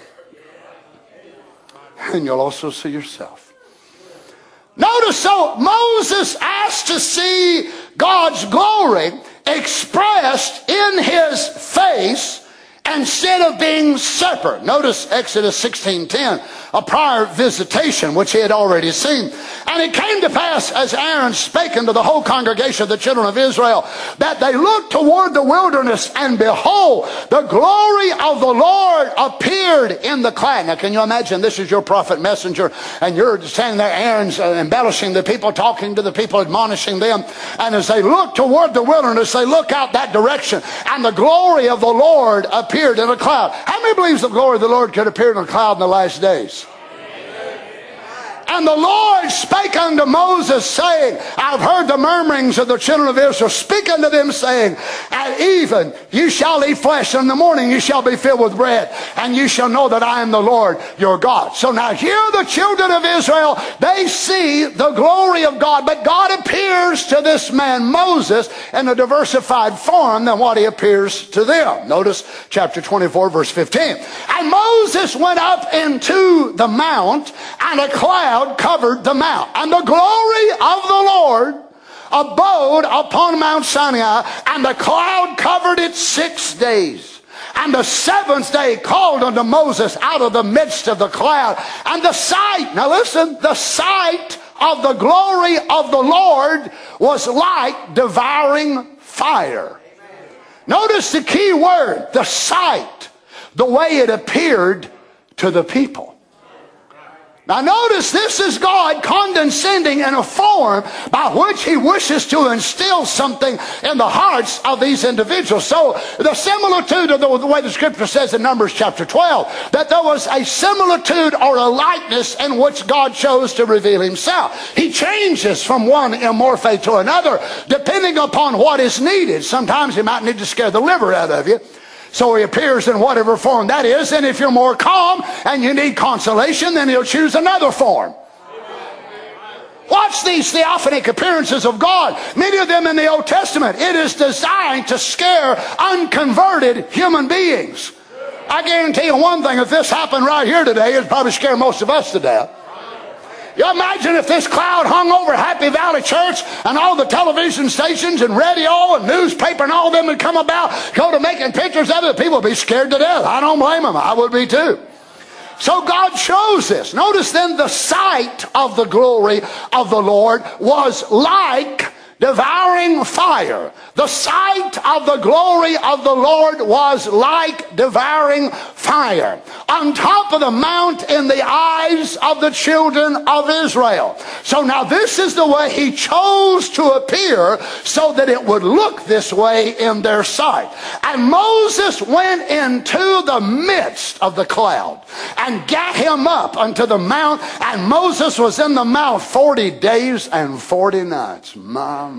And you'll also see yourself. Notice, so Moses asked to see God's glory expressed in his face, instead of being separate. Notice Exodus 16:10, a prior visitation which he had already seen. And it came to pass, as Aaron spake unto the whole congregation of the children of Israel, that they looked toward the wilderness, and behold, the glory of the Lord appeared in the cloud. Now, can you imagine? This is your prophet messenger, and you're standing there, Aaron's embellishing the people, talking to the people, admonishing them. And as they look toward the wilderness, they look out that direction, and the glory of the Lord appeared in a cloud. How many believes the glory of the Lord could appear in a cloud in the last days? And the Lord spake unto Moses, saying, I've heard the murmurings of the children of Israel. Speak unto them, saying, at even you shall eat flesh, and in the morning you shall be filled with bread, and you shall know that I am the Lord your God. So now here the children of Israel, they see the glory of God, but God appears to this man Moses in a diversified form than what he appears to them. Notice chapter 24, verse 15. And Moses went up into the mount, and a cloud covered the mount, and the glory of the Lord abode upon Mount Sinai, and the cloud covered it 6 days. And the seventh day called unto Moses out of the midst of the cloud, and the sight, now listen, the sight of the glory of the Lord was like devouring fire. Notice the key word, the sight, the way it appeared to the people. Now notice, this is God condescending in a form by which he wishes to instill something in the hearts of these individuals. So the similitude of the way the scripture says in Numbers chapter 12, that there was a similitude or a likeness in which God chose to reveal himself. He changes from one immorphe to another depending upon what is needed. Sometimes he might need to scare the liver out of you, so he appears in whatever form that is. And if you're more calm and you need consolation, then he'll choose another form. Watch these theophanic appearances of God. Many of them in the Old Testament. It is designed to scare unconverted human beings. I guarantee you one thing, if this happened right here today, it'd probably scare most of us to death. You imagine if this cloud hung over Happy Valley Church, and all the television stations and radio and newspaper and all of them would come about, go to making pictures of it, people would be scared to death. I don't blame them. I would be too. So God chose this. Notice then, the sight of the glory of the Lord was like devouring fire. The sight of the glory of the Lord was like devouring fire on top of the mount in the eyes of the children of Israel. So now this is the way he chose to appear, so that it would look this way in their sight. And Moses went into the midst of the cloud and gat him up unto the mount, and Moses was in the mount 40 days and 40 nights. My.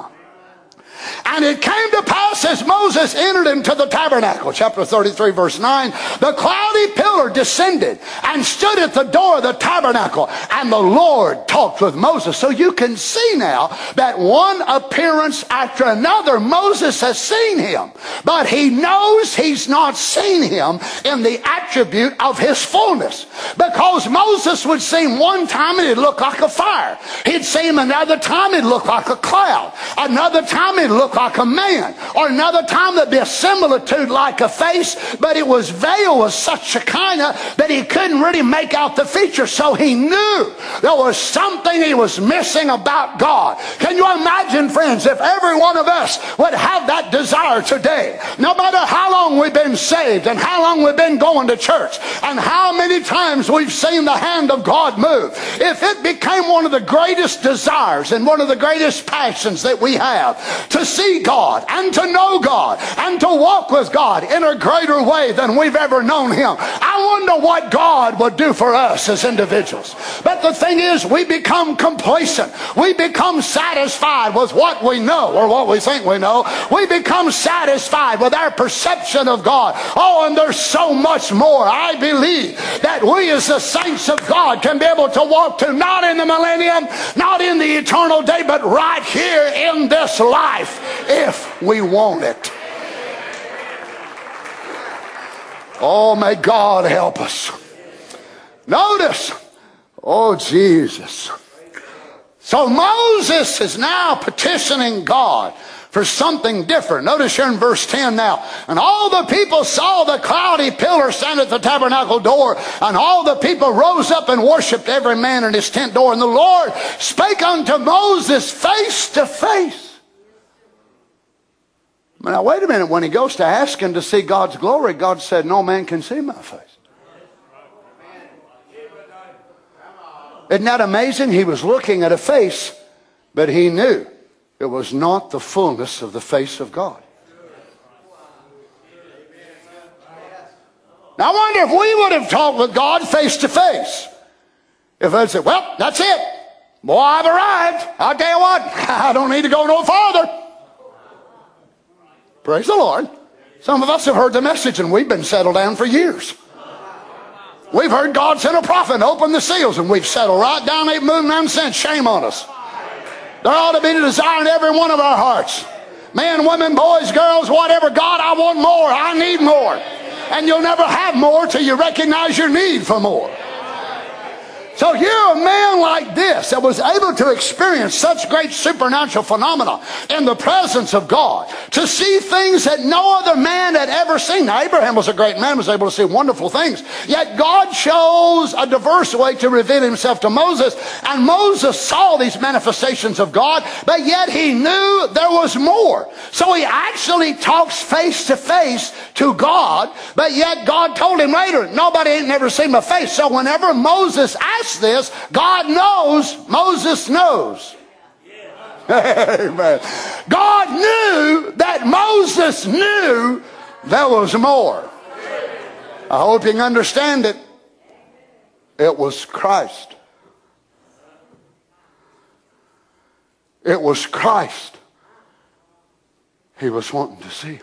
And it came to pass, as Moses entered into the tabernacle, chapter 33, verse 9, the cloudy pillar descended and stood at the door of the tabernacle, and the Lord talked with Moses. So you can see now that one appearance after another, Moses has seen him, but he knows he's not seen him in the attribute of his fullness, because Moses would see him one time and it looked like a fire. He'd see him another time, it looked like a cloud. Another time it looked like a man, or another time there'd be a similitude like a face, but it was veiled with such a kind that he couldn't really make out the features. So he knew there was something he was missing about God. Can you imagine, friends, if every one of us would have that desire today, no matter how long we've been saved and how long we've been going to church and how many times we've seen the hand of God move, if it became one of the greatest desires and one of the greatest passions that we have, to see God and to know God and to walk with God in a greater way than we've ever known him, I wonder what God would do for us as individuals. But the thing is, we become complacent. We become satisfied with what we know, or what we think we know. We become satisfied with our perception of God. Oh, and there's so much more. I believe that we as the saints of God can be able to walk to, not in the millennium, not in the eternal day, but right here in this life, if we want it. Oh, may God help us. Notice, oh Jesus. So Moses is now petitioning God for something different. Notice here in verse 10 now. And all the people saw the cloudy pillar stand at the tabernacle door. And all the people rose up and worshipped, every man in his tent door. And the Lord spake unto Moses face to face. Now wait a minute. When he goes to ask him to see God's glory, God said, no man can see my face. Isn't that amazing? He was looking at a face, but he knew it was not the fullness of the face of God. Now I wonder if we would have talked with God face to face. If I'd said, well, that's it. Boy, I've arrived. I'll tell you what, I don't need to go no farther. Praise the Lord. Some of us have heard the message and we've been settled down for years. We've heard God send a prophet and open the seals, and we've settled right down, ain't moved none since. Shame on us. There ought to be a desire in every one of our hearts. Men, women, boys, girls, whatever. God, I want more. I need more. And you'll never have more till you recognize your need for more. So here a man like this that was able to experience such great supernatural phenomena in the presence of God, to see things that no other man had ever seen. Now Abraham was a great man, was able to see wonderful things. Yet God chose a diverse way to reveal himself to Moses. And Moses saw these manifestations of God, but yet he knew there was more. So he actually talks face to face to God, but yet God told him later, nobody ain't never seen my face. So whenever Moses asked this, God knows, Moses knows. Amen. God knew that Moses knew there was more. I hope you can understand it. It was Christ. It was Christ he was wanting to see.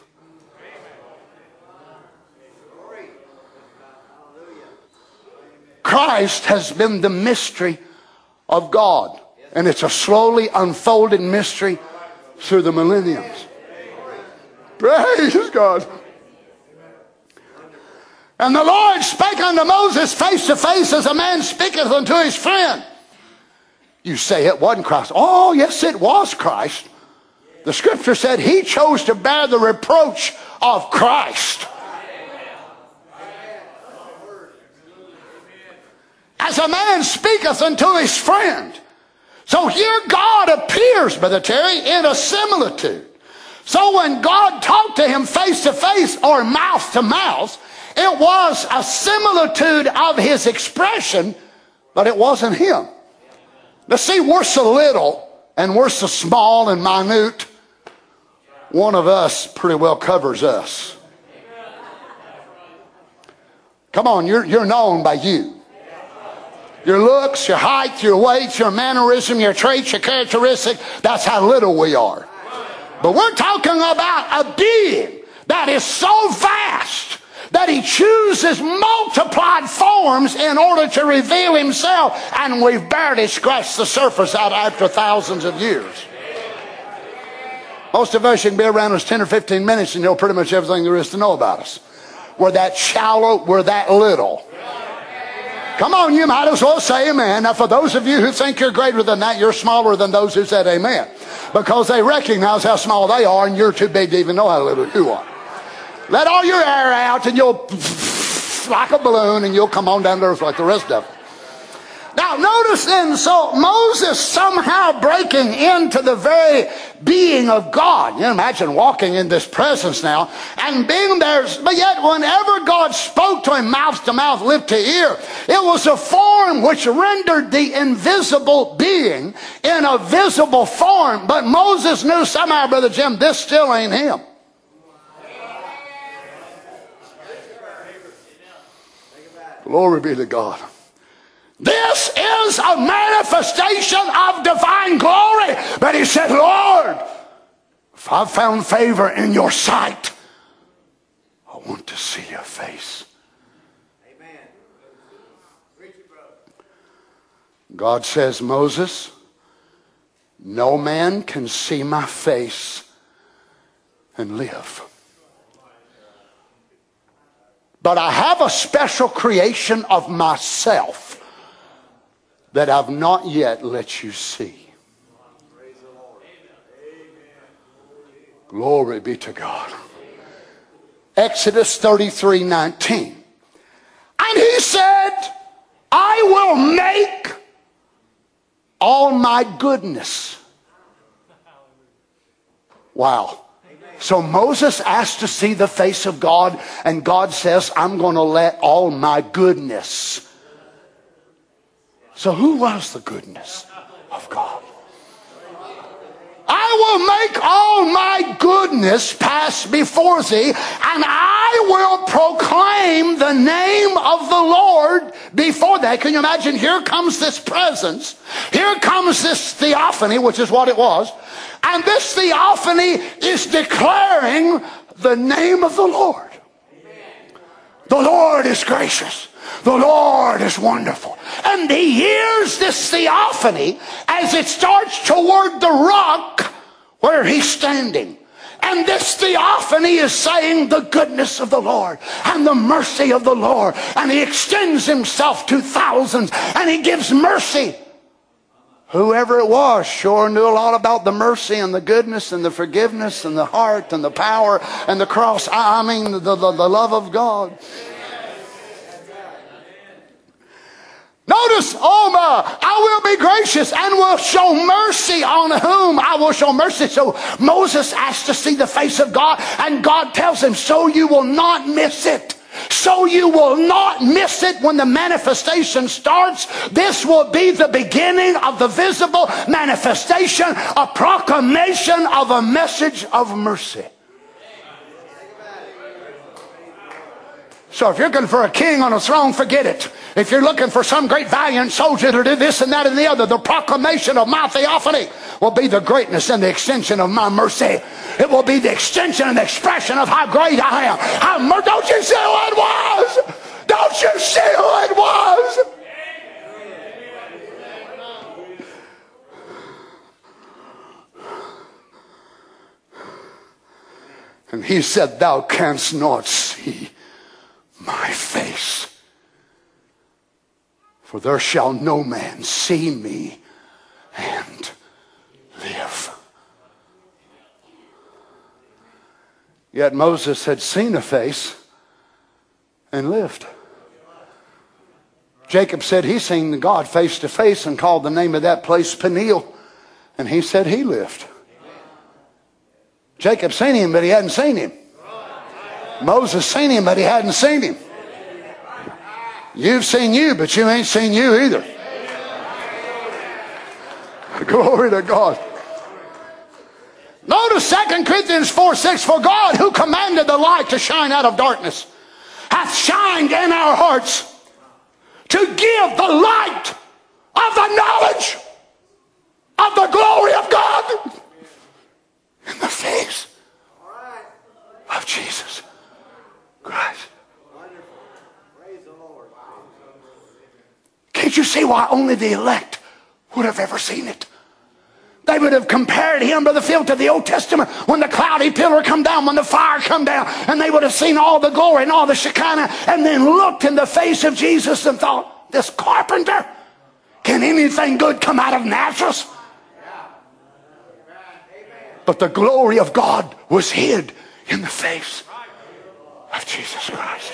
Christ has been the mystery of God. And it's a slowly unfolded mystery through the millenniums. Praise God. And the Lord spake unto Moses face to face as a man speaketh unto his friend. You say it wasn't Christ. Oh, yes, it was Christ. The scripture said he chose to bear the reproach of Christ. As a man speaketh unto his friend. So here God appears, Brother Terry, in a similitude. So when God talked to him face to face or mouth to mouth, it was a similitude of his expression, but it wasn't him. Now see, we're so little and we're so small and minute, one of us pretty well covers us. Come on, you're known by you. Your looks, your height, your weight, your mannerism, your traits, your characteristic, that's how little we are. But we're talking about a being that is so vast that he chooses multiplied forms in order to reveal himself, and we've barely scratched the surface out after thousands of years. Most of us, you can be around us 10 or 15 minutes and know pretty much everything there is to know about us. We're that shallow, we're that little. Come on, you might as well say amen. Now for those of you who think you're greater than that, you're smaller than those who said amen. Because they recognize how small they are and you're too big to even know how little you are. Let all your air out and you'll like a balloon and you'll come on down to earth like the rest of them. Now notice then, so Moses somehow breaking into the very being of God. You imagine walking in this presence now and being there, but yet whenever God spoke to him mouth to mouth, lip to ear, it was a form which rendered the invisible being in a visible form. But Moses knew somehow, Brother Jim, this still ain't him. Glory be to God. This is a manifestation of divine glory. But he said, Lord, if I've found favor in your sight, I want to see your face. Amen. God says, Moses, no man can see my face and live. But I have a special creation of myself that I've not yet let you see. Glory be to God. Exodus 33:19. And he said, I will make all my goodness. Wow. So Moses asked to see the face of God, and God says, I'm going to let all my goodness. So who was the goodness of God? I will make all my goodness pass before thee, and I will proclaim the name of the Lord before thee. Can you imagine? Here comes this presence. Here comes this theophany, which is what it was. And this theophany is declaring the name of the Lord. The Lord is gracious. The Lord is wonderful. And he hears this theophany as it starts toward the rock where he's standing. And this theophany is saying the goodness of the Lord and the mercy of the Lord. And he extends himself to thousands and he gives mercy. Whoever it was sure knew a lot about the mercy and the goodness and the forgiveness and the heart and the power and the cross. I mean the love of God. Notice, I will be gracious and will show mercy on whom I will show mercy. So Moses asked to see the face of God, and God tells him, so you will not miss it. So you will not miss it when the manifestation starts. This will be the beginning of the visible manifestation, a proclamation of a message of mercy. So if you're looking for a king on a throne, forget it. If you're looking for some great valiant soldier to do this and that and the other, the proclamation of my theophany will be the greatness and the extension of my mercy. It will be the extension and the expression of how great I am. Don't you see who it was? Don't you see who it was? And he said, thou canst not see my face, for there shall no man see me and live. Yet Moses had seen a face and lived. Jacob said he seen God face to face and called the name of that place Peniel, and he said he lived. Jacob seen him, but he hadn't seen him. Moses seen him, but he hadn't seen him. You've seen you, but you ain't seen you either. Glory to God. Notice 2 Corinthians 4:6, for God who commanded the light to shine out of darkness hath shined in our hearts to give the light of the knowledge of the glory of God in the face of Jesus Christ. Can't you see why only the elect would have ever seen it? They would have compared him, Brother Phil, to the Old Testament when the cloudy pillar come down, when the fire come down, and they would have seen all the glory and all the Shekinah, and then looked in the face of Jesus and thought, this carpenter, can anything good come out of Nazareth? But the glory of God was hid in the face of Jesus Christ.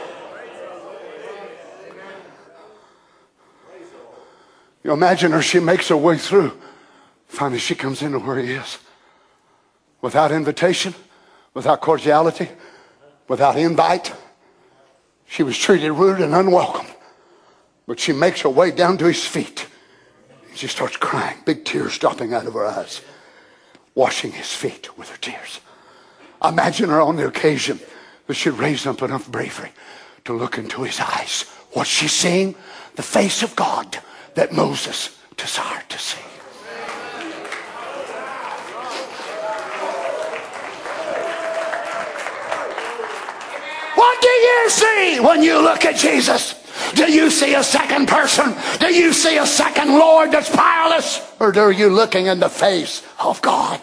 You imagine her, she makes her way through. Finally, she comes into where he is. Without invitation, without cordiality, without invite. She was treated rude and unwelcome. But she makes her way down to his feet. She starts crying, big tears dropping out of her eyes, washing his feet with her tears. Imagine her on the occasion that she raised up enough bravery to look into his eyes. What's she seeing? The face of God that Moses desired to see. What do you see when you look at Jesus? Do you see a second person? Do you see a second Lord that's powerless? Or are you looking in the face of God?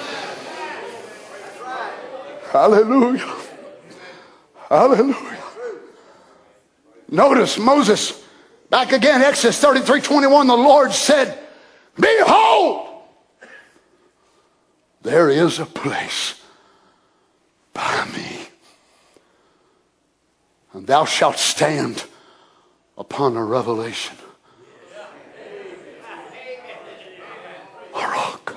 Hallelujah. Hallelujah. Notice Moses, back again, Exodus 33:21, the Lord said, behold, there is a place And thou shalt stand upon a revelation. A rock.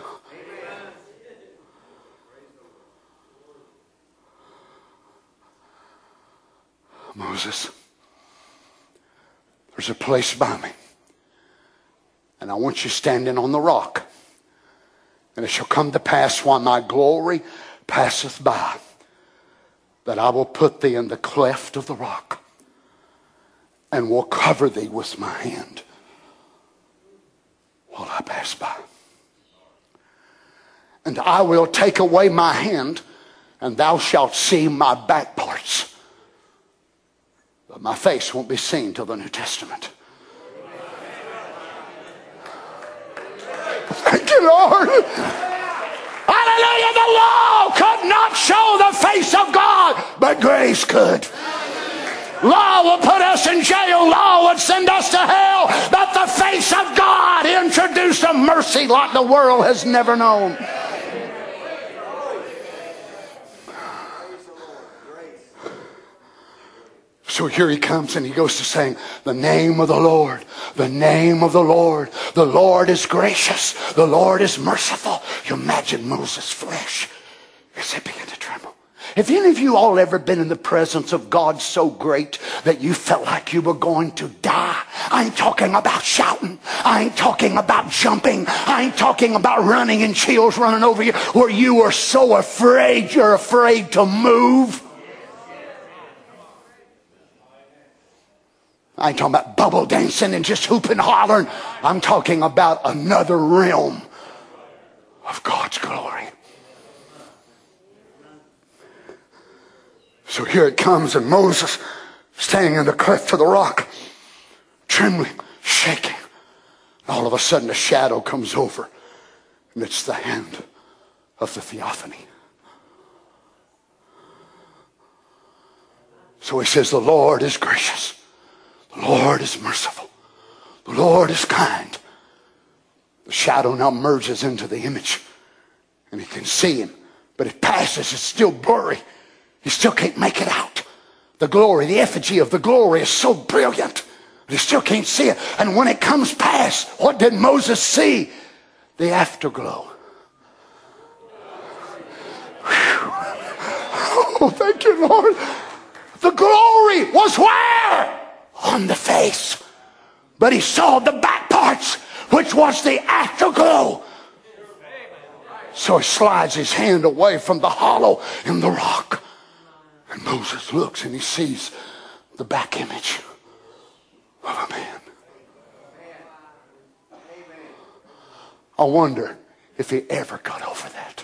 Moses, there's a place by me, and I want you standing on the rock. And it shall come to pass while my glory passeth by, that I will put thee in the cleft of the rock, and will cover thee with my hand while I pass by. And I will take away my hand, and thou shalt see my back parts. But my face won't be seen till the New Testament. Thank you, Lord. Hallelujah. The law could not show the face of God, but grace could. Law will put us in jail. Law would send us to hell. But the face of God introduced a mercy like the world has never known. So here he comes and he goes to saying, the name of the Lord, the name of the Lord. The Lord is gracious. The Lord is merciful. You imagine Moses' flesh as he began to tremble. Have any of you all ever been in the presence of God so great that you felt like you were going to die? I ain't talking about shouting. I ain't talking about jumping. I ain't talking about running and chills running over you where you were so afraid you're afraid to move. I ain't talking about bubble dancing and just hooping and hollering. I'm talking about another realm of God's glory. So here it comes, and Moses standing in the cleft of the rock, trembling, shaking. And all of a sudden a shadow comes over, and it's the hand of the theophany. So he says, the Lord is gracious. The Lord is merciful. The Lord is kind. The shadow now merges into the image, and he can see him, but it passes. It's still blurry. He still can't make it out. The glory, the effigy of the glory is so brilliant, but he still can't see it. And when it comes past, what did Moses see? The afterglow. Whew. Oh, thank you, Lord. The glory was where? On the face. But he saw the back parts, which was the afterglow. So he slides his hand away from the hollow in the rock. And Moses looks and he sees the back image of a man. I wonder if he ever got over that.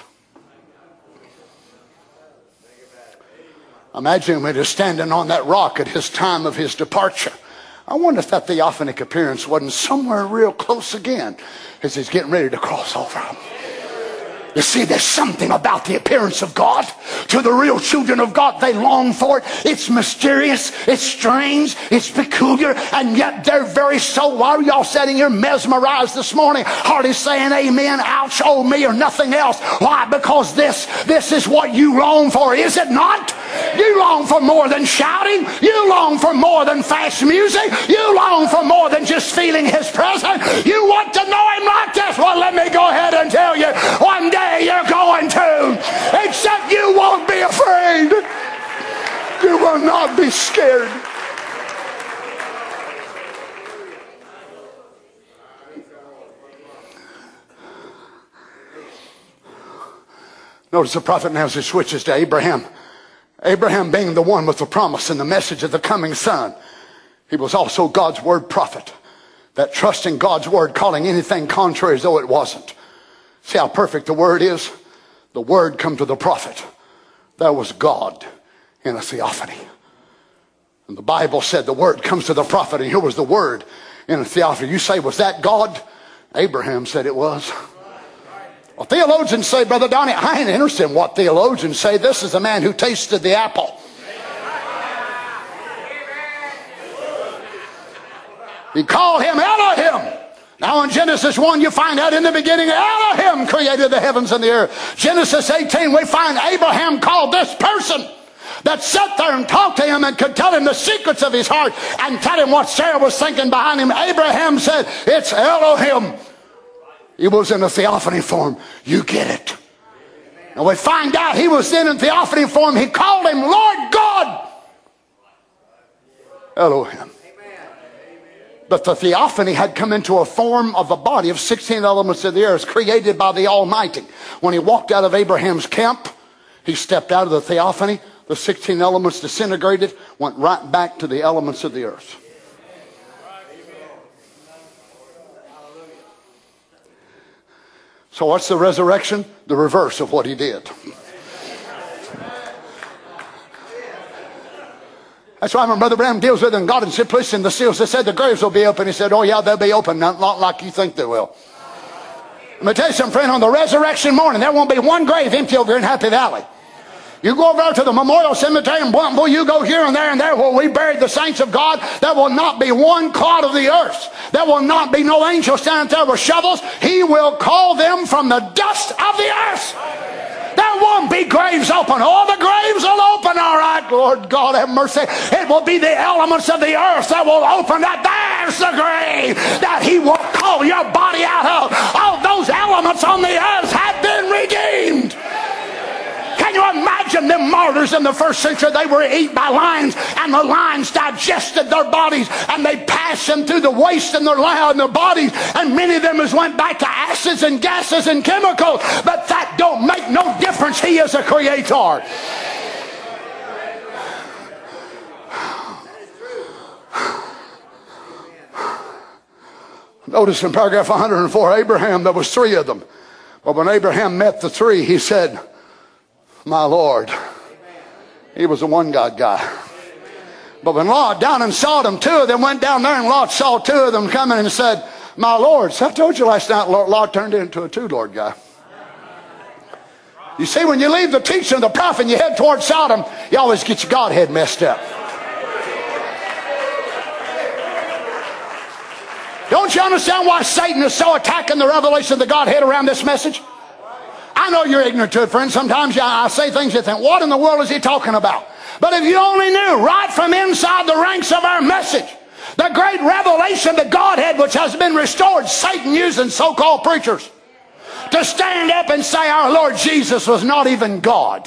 Imagine when he was standing on that rock at his time of his departure. I wonder if that theophanic appearance wasn't somewhere real close again as he's getting ready to cross over. You see, there's something about the appearance of God. To the real children of God, they long for it. It's mysterious, it's strange, it's peculiar, and yet their very soul. Why are y'all sitting here mesmerized this morning, hardly saying amen, ouch, oh me, or nothing else? Why? Because this is what you long for, is it not? You long for more than shouting. You long for more than fast music. You long for more than just feeling his presence. You want to know him like this. Well, let me go ahead and tell you, one day you're going to. Except you won't be afraid. You will not be scared. Notice the prophet now as he switches to Abraham. Abraham being the one with the promise and the message of the coming son. He was also God's word prophet. That trusting God's word, calling anything contrary as though it wasn't. See how perfect the word is? The word come to the prophet. That was God in a theophany. And the Bible said the word comes to the prophet, and here was the word in a theophany. You say, was that God? Abraham said it was. Well, theologians say, Brother Donnie, I ain't interested in what theologians say. This is a man who tasted the apple. He called him Elohim. Now in Genesis 1 you find out in the beginning Elohim created the heavens and the earth. Genesis 18 we find Abraham called this person that sat there and talked to him and could tell him the secrets of his heart and tell him what Sarah was thinking behind him. Abraham said, it's Elohim. He was in a theophany form. You get it. And we find out he was in a theophany form. He called him Lord God. Elohim. But the theophany had come into a form of a body of 16 elements of the earth created by the Almighty. When he walked out of Abraham's camp, he stepped out of the theophany. The 16 elements disintegrated, went right back to the elements of the earth. So what's the resurrection? The reverse of what he did. That's why when Brother Branham deals with it in God and simplicity and the seals, they said the graves will be open. He said, oh yeah, they'll be open, not like you think they will. Let me tell you something, friend, on the resurrection morning, there won't be one grave empty over here in Happy Valley. You go over to the memorial cemetery in Bluntville, you go here and there where we buried the saints of God, there will not be one clod of the earth. There will not be no angel standing there with shovels. He will call them from the dust of the earth. There won't be graves open. All the graves will open, all right. Lord God, have mercy. It will be the elements of the earth that will open. That there's the grave that he will call your body out of. All those elements on the earth have been redeemed. Can you imagine them martyrs in the first century? They were eaten by lions, and the lions digested their bodies, and they passed them through the waste in their bodies, and many of them went back to acids and gases and chemicals. But that don't make no difference. He is a creator. Notice in paragraph 104, Abraham, there was three of them. But when Abraham met the three, he said, my Lord. He was a one God guy. But when Lot down in Sodom, two of them went down there, and Lot saw two of them coming and said, my Lord. So I told you last night, Lot turned into a two Lord guy. You see, when you leave the teaching of the prophet and you head towards Sodom, you always get your Godhead messed up. Don't you understand why Satan is so attacking the revelation of the Godhead around this message? I know you're ignorant to it, friend. Sometimes I say things you think, what in the world is he talking about? But if you only knew right from inside the ranks of our message, the great revelation of the Godhead which has been restored, Satan using so-called preachers to stand up and say our Lord Jesus was not even God.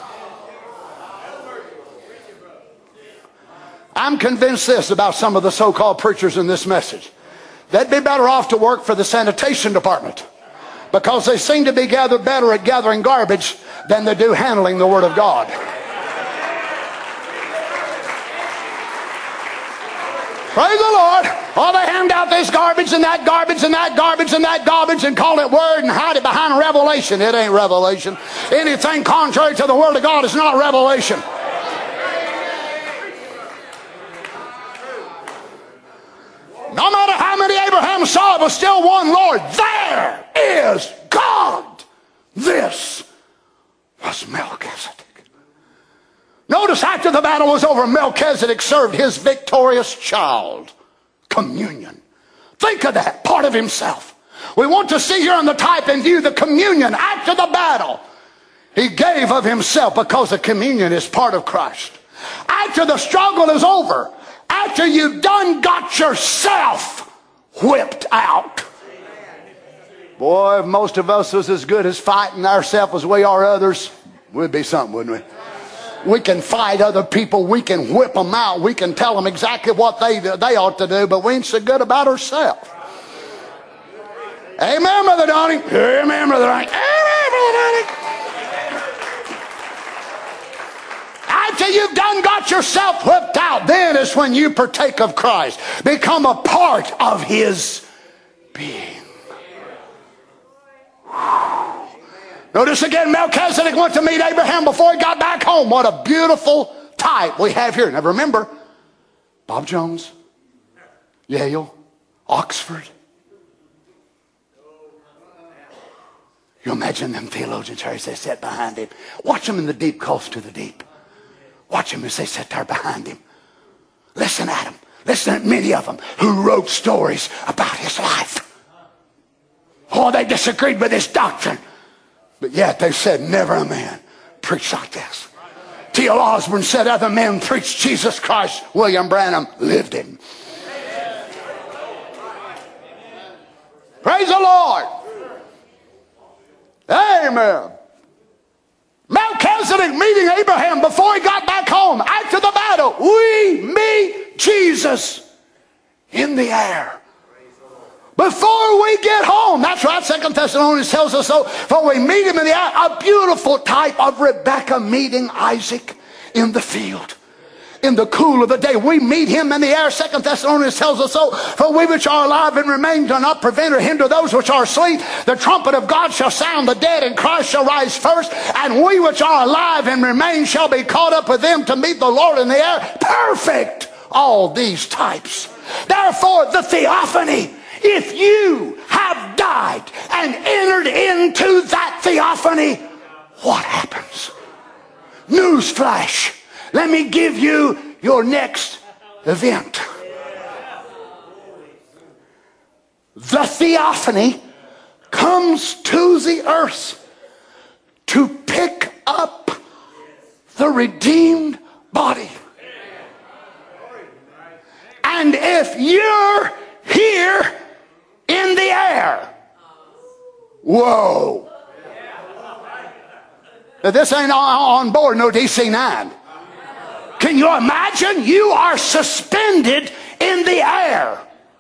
I'm convinced this about some of the so-called preachers in this message. They'd be better off to work for the sanitation department, because they seem to be better at gathering garbage than they do handling the Word of God. Praise the Lord. Oh, they hand out this garbage and that garbage and that garbage and that garbage and call it Word and hide it behind revelation. It ain't revelation. Anything contrary to the Word of God is not revelation. No matter how many Abraham saw, it was still one Lord. There is God. This was Melchizedek. Notice after the battle was over, Melchizedek served his victorious child communion. Think of that, part of himself. We want to see here in the type and view the communion after the battle. He gave of himself, because the communion is part of Christ. After the struggle is over, after you've done got yourself whipped out. Boy, if most of us was as good as fighting ourselves as we are others, we'd be something, wouldn't we? We can fight other people. We can whip them out. We can tell them exactly what they ought to do, but we ain't so good about ourselves. Amen, Brother Donnie. Amen, Brother Donnie. Amen, Brother Donnie. After you've done got yourself whipped out, then is when you partake of Christ. Become a part of his being. Notice again, Melchizedek went to meet Abraham before he got back home. What a beautiful type we have here. Now remember, Bob Jones, Yale, Oxford. You imagine them theologians as they sat behind him. Watch them in the deep calls to the deep. Watch them as they sat there behind him. Listen at them. Listen at many of them who wrote stories about his life. Oh, they disagreed with his doctrine. But yet they said, never a man preached like this. T.L. Osborne said other men preached Jesus Christ. William Branham lived him. Praise the Lord. Amen. Melchizedek meeting Abraham before he got back home after the battle. We meet Jesus in the air before we get home. That's right, 2 Thessalonians tells us so. For we meet him in the air. A beautiful type of Rebekah meeting Isaac in the field. In the cool of the day, we meet him in the air. 2 Thessalonians tells us so. For we which are alive and remain do not prevent or hinder those which are asleep. The trumpet of God shall sound, the dead in Christ shall rise first, and we which are alive and remain shall be caught up with them to meet the Lord in the air. Perfect. All these types. Therefore, the theophany, if you have died and entered into that theophany, what happens? Newsflash. Let me give you your next event. The theophany comes to the earth to pick up the redeemed body. And if you're here in the air, whoa. Now, this ain't on board no DC-9. Can you imagine? You are suspended in the air.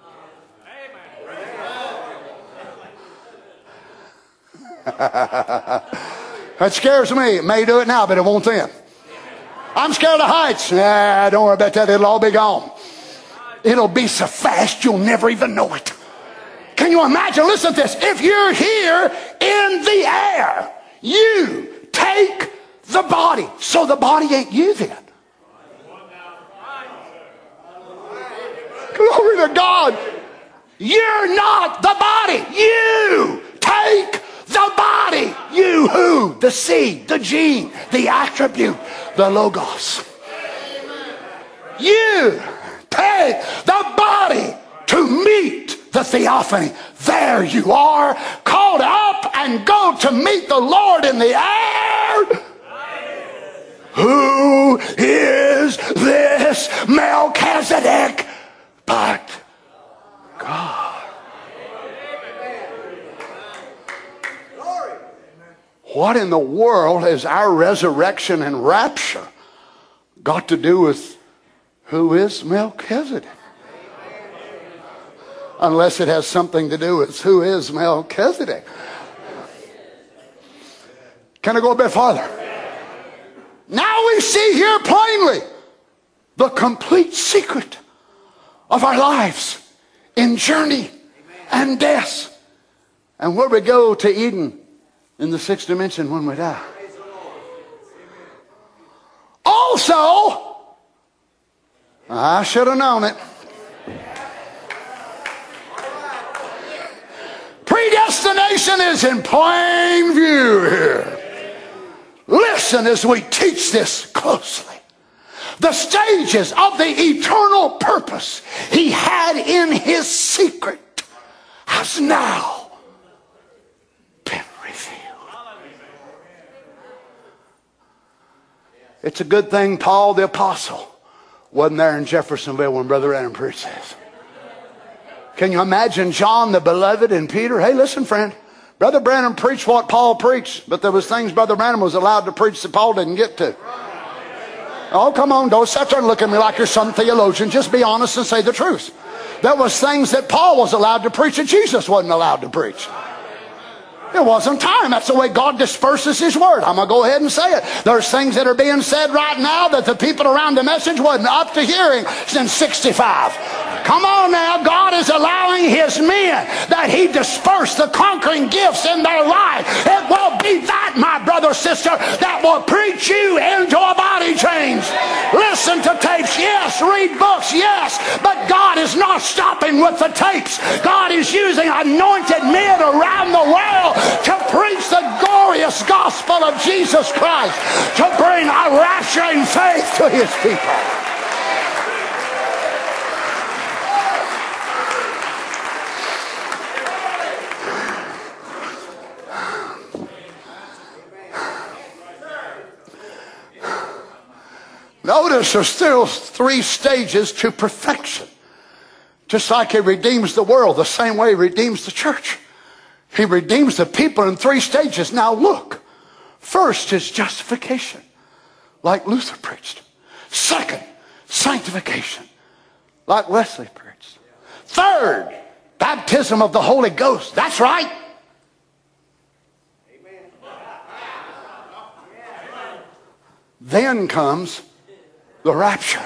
That scares me. It may do it now, but it won't then. I'm scared of heights. Nah, don't worry about that. It'll all be gone. It'll be so fast you'll never even know it. Can you imagine? Listen to this. If you're here in the air, you take the body. So the body ain't you then. Glory to God. You're not the body. You take the body. You who? The seed, the gene, the attribute, the logos. You take the body to meet the theophany. There you are, called up and go to meet the Lord in the air. Who is this Melchizedek but God? What in the world has our resurrection and rapture got to do with who is Melchizedek? Unless it has something to do with who is Melchizedek. Can I go a bit farther? Now we see here plainly the complete secret of our lives in journey and death, and where we go to Eden in the sixth dimension when we die. Also, I should have known it. Predestination is in plain view here. Listen as we teach this closely. The stages of the eternal purpose he had in his secret has now been revealed. It's a good thing Paul the Apostle wasn't there in Jeffersonville when Brother Branham preached this. Can you imagine John the Beloved and Peter? Hey, listen, friend. Brother Branham preached what Paul preached, but there was things Brother Branham was allowed to preach that Paul didn't get to. Oh, come on, don't sit there and look at me like you're some theologian. Just be honest and say the truth. There was things that Paul was allowed to preach that Jesus wasn't allowed to preach. It wasn't time. That's the way God disperses his word. I'm going to go ahead and say it. There's things that are being said right now that the people around the message wasn't up to hearing since 65. Come on now. God is allowing his men that he dispersed the conquering gifts in their life. It will be that, my brother, sister, that will preach you into a body change. Listen to tapes, yes. Read books, yes. But God is not stopping with the tapes. God is using anointed men around the world to preach the glorious gospel of Jesus Christ, to bring a rapturing faith to his people. Notice there's still 3 stages to perfection. Just like he redeems the world, the same way he redeems the church. He redeems the people in 3 stages. Now look. First is justification, like Luther preached. Second, sanctification, like Wesley preached. Third, baptism of the Holy Ghost. That's right. Then comes the rapture.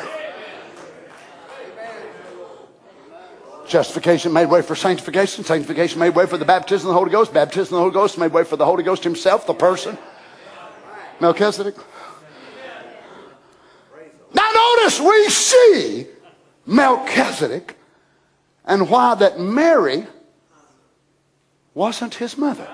Justification made way for sanctification. Sanctification made way for the baptism of the Holy Ghost. Baptism of the Holy Ghost made way for the Holy Ghost himself, the person, Melchizedek. Now notice we see Melchizedek and why that Mary wasn't his mother.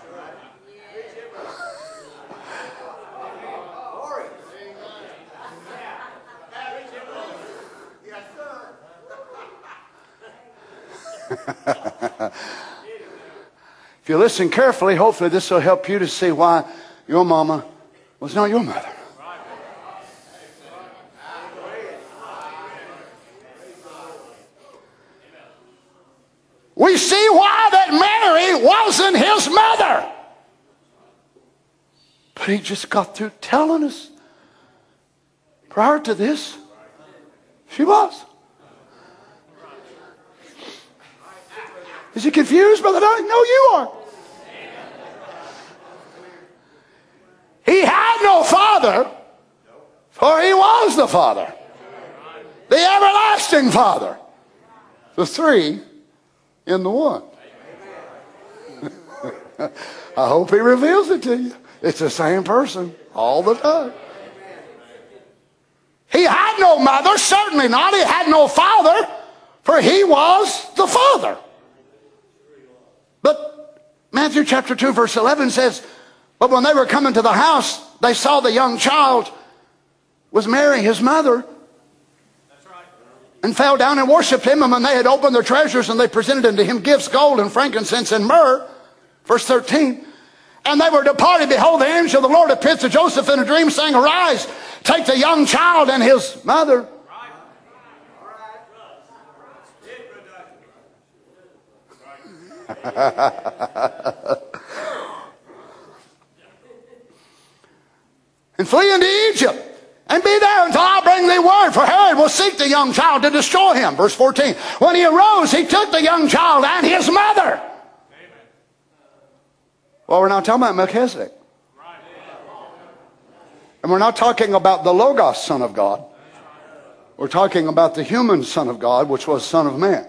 If you listen carefully, hopefully this will help you to see why your mama was not your mother. We see why that Mary wasn't his mother. But he just got through telling us prior to this, she was. Is he confused, Brother Donnie? No, you are. He had no father, for he was the Father. The everlasting Father. The 3 in the 1. I hope he reveals it to you. It's the same person all the time. He had no mother, certainly not. He had no father, for he was the Father. But Matthew chapter 2 verse 11 says, but when they were coming to the house, they saw the young child was Mary, his mother, and fell down and worshipped him. And when they had opened their treasures, and they presented unto him gifts, gold and frankincense and myrrh. Verse 13. And they were departed. Behold, the angel of the Lord appeared to Joseph in a dream, saying, arise, take the young child and his mother. And flee into Egypt, and be there until I bring thee word, for Herod will seek the young child to destroy him. Verse 14. When he arose, he took the young child and his mother. Amen. Well, we're not talking about Melchizedek. And we're not talking about the Logos Son of God. We're talking about the human Son of God, which was Son of Man.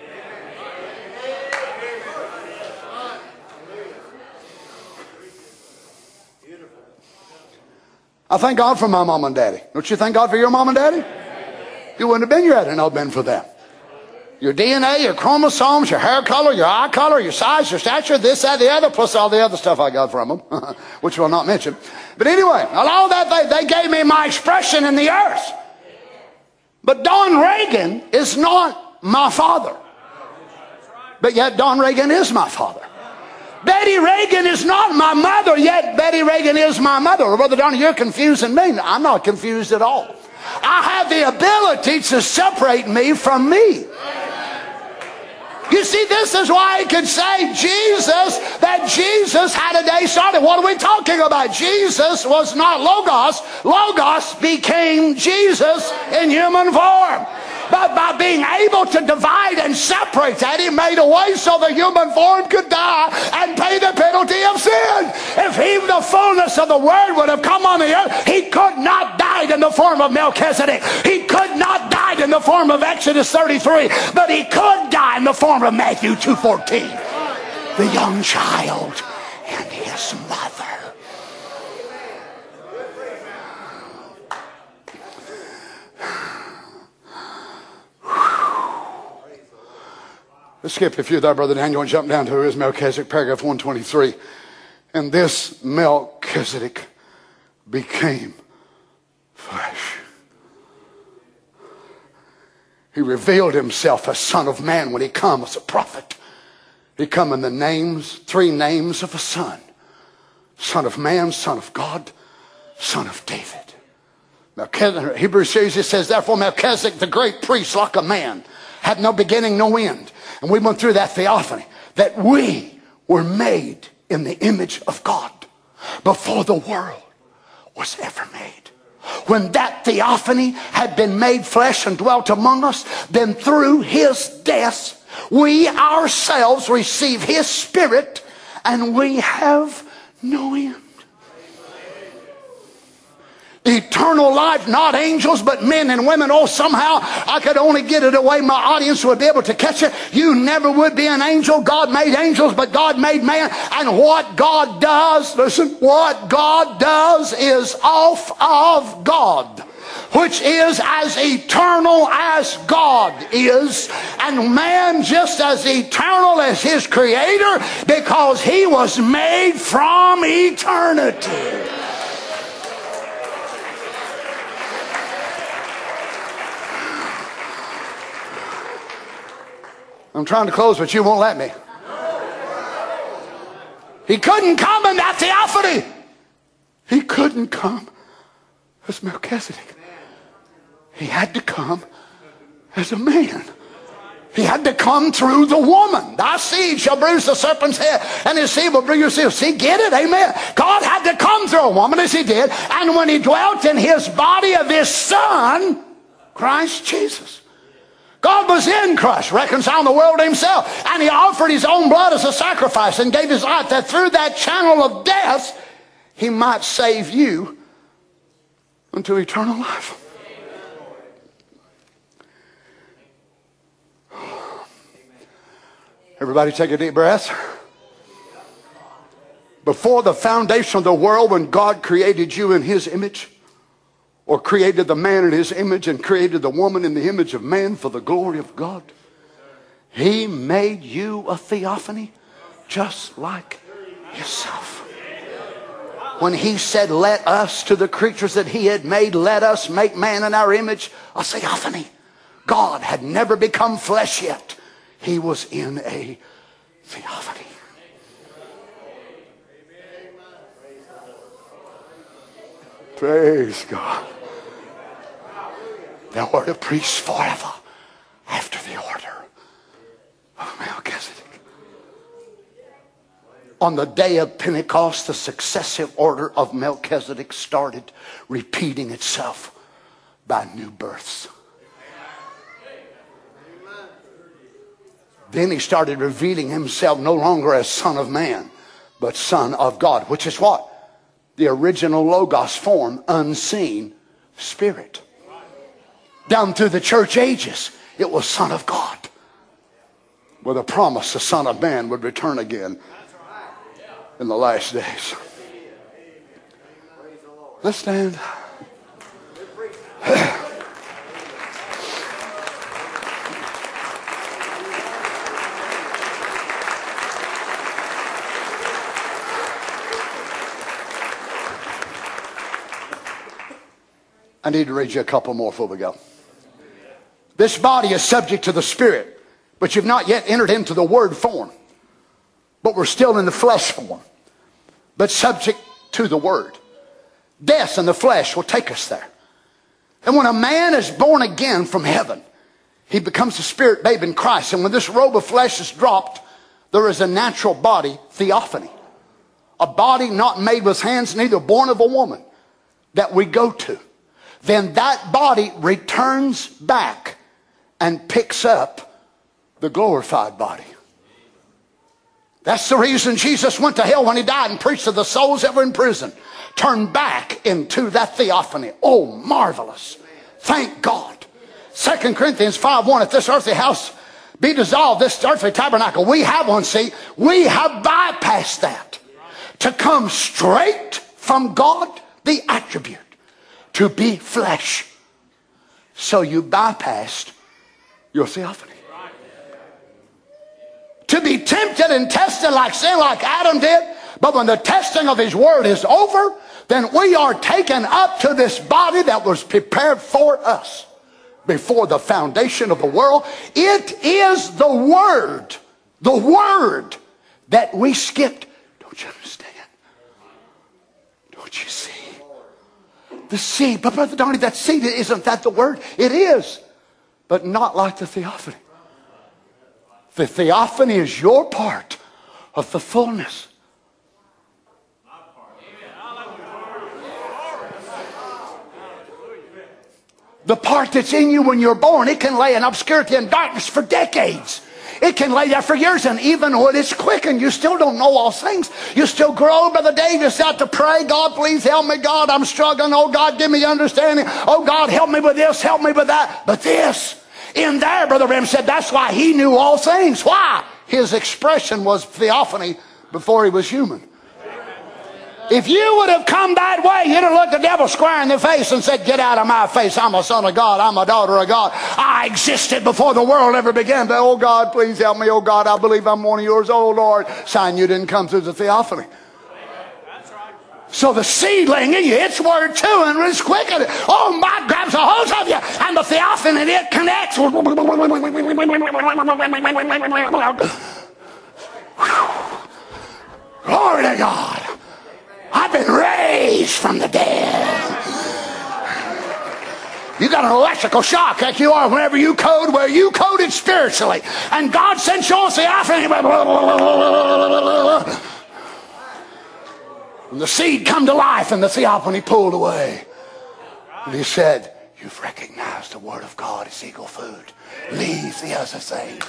I thank God for my mom and daddy. Don't you thank God for your mom and daddy? You wouldn't have been here had it not been for them. Your DNA, your chromosomes, your hair color, your eye color, your size, your stature, this, that, the other, plus all the other stuff I got from them, which we'll not mention. But anyway, all that they gave me my expression in the earth. But Don Reagan is not my father. But yet Don Reagan is my father. Betty Reagan is not my mother, yet Betty Reagan is my mother. Brother Donnie, you're confusing me. I'm not confused at all. I have the ability to separate me from me. You see, this is why I could say that Jesus had a day started. What are we talking about? Jesus was not Logos. Logos became Jesus in human form. But by being able to divide and separate that, he made a way so the human form could die and pay the penalty of sin. If he, the fullness of the Word, would have come on the earth, he could not die in the form of Melchizedek. He could not die in the form of Exodus 33. But he could die in the form of Matthew 2:14. The young child and his mother. Let's skip if you're there, Brother Daniel, and jump down to his Melchizedek, paragraph 123. And this Melchizedek became flesh. He revealed himself as Son of Man when he come as a prophet. He come in the names, 3 names of a son. Son of Man, Son of God, Son of David. Melchizedek, Hebrews says, it says, therefore Melchizedek, the great priest, like a man, had no beginning, no end. And we went through that theophany, that we were made in the image of God before the world was ever made. When that theophany had been made flesh and dwelt among us, then through his death, we ourselves receive his spirit, and we have no end. Eternal life, not angels, but men and women. Oh, somehow I could only get it away. My audience would be able to catch it. You never would be an angel. God made angels, but God made man. And what God does, listen, what God does is off of God, which is as eternal as God is, and man just as eternal as his creator, because he was made from eternity. I'm trying to close, but you won't let me. He couldn't come in that theophany. He couldn't come as Melchizedek. He had to come as a man. He had to come through the woman. Thy seed shall bruise the serpent's head, and his seed will bruise your seal. See, get it? Amen. God had to come through a woman, as he did. And when he dwelt in his body of his son, Christ Jesus, God was in Christ, reconciling the world to himself. And he offered his own blood as a sacrifice and gave his life, that through that channel of death, he might save you unto eternal life. Everybody take a deep breath. Before the foundation of the world, when God created you in his image, or created the man in his image and created the woman in the image of man for the glory of God, he made you a theophany just like himself. When he said, let us, to the creatures that he had made, let us make man in our image, a theophany. God had never become flesh yet. He was in a theophany. Praise God. Thou art a priest forever after the order of Melchizedek. On the day of Pentecost, the successive order of Melchizedek started repeating itself by new births. Then he started revealing himself no longer as Son of Man, but Son of God, which is what? The original Logos form, unseen Spirit. Down through the church ages, it was Son of God, with a promise the Son of Man would return again in the last days. Let's stand. I need to read you a couple more before we go. This body is subject to the Spirit, but you've not yet entered into the Word form. But we're still in the flesh form, but subject to the Word. Death in the flesh will take us there. And when a man is born again from heaven, he becomes a spirit babe in Christ. And when this robe of flesh is dropped, there is a natural body theophany. A body not made with hands, neither born of a woman, that we go to. Then that body returns back and picks up the glorified body. That's the reason Jesus went to hell when he died and preached to the souls that were in prison. Turned back into that theophany. Oh, marvelous. Thank God. 2 Corinthians 5:1, if this earthly house be dissolved, this earthly tabernacle, we have one, see, we have bypassed that to come straight from God, the attribute, to be flesh. So you bypassed your theophany. To be tempted and tested like sin, like Adam did. But when the testing of his word is over, then we are taken up to this body that was prepared for us before the foundation of the world. It is the word that we skipped. Don't you understand? Don't you see? The seed. But Brother Donnie, that seed, isn't that the word? It is. But not like the theophany. The theophany is your part of the fullness. The part that's in you when you're born, it can lay in obscurity and darkness for decades. It can lay there for years, and even when it's quickened, you still don't know all things. You still grow. Brother Dave, you start to pray, God, please help me. God, I'm struggling. Oh, God, give me understanding. Oh, God, help me with this, help me with that. But this, in there, Brother Branham said, that's why he knew all things. Why? His expression was theophany before he was human. If you would have come that way, you'd have looked the devil square in the face and said, get out of my face. I'm a son of God. I'm a daughter of God. I existed before the world ever began. But, oh, God, please help me. Oh, God, I believe I'm one of yours. Oh, Lord. Sign, you didn't come through the theophany. So the seedling in you, its word too, and it's quick. Oh, my, grabs a hold of you. And the theophany, and it connects. Glory to God. I've been raised from the dead. You got an electrical shock like you are whenever you code, where you coded spiritually. And God sent you theophany. And the seed come to life and the theophany pulled away. And he said, you've recognized the word of God as eagle food. Leave the other thing.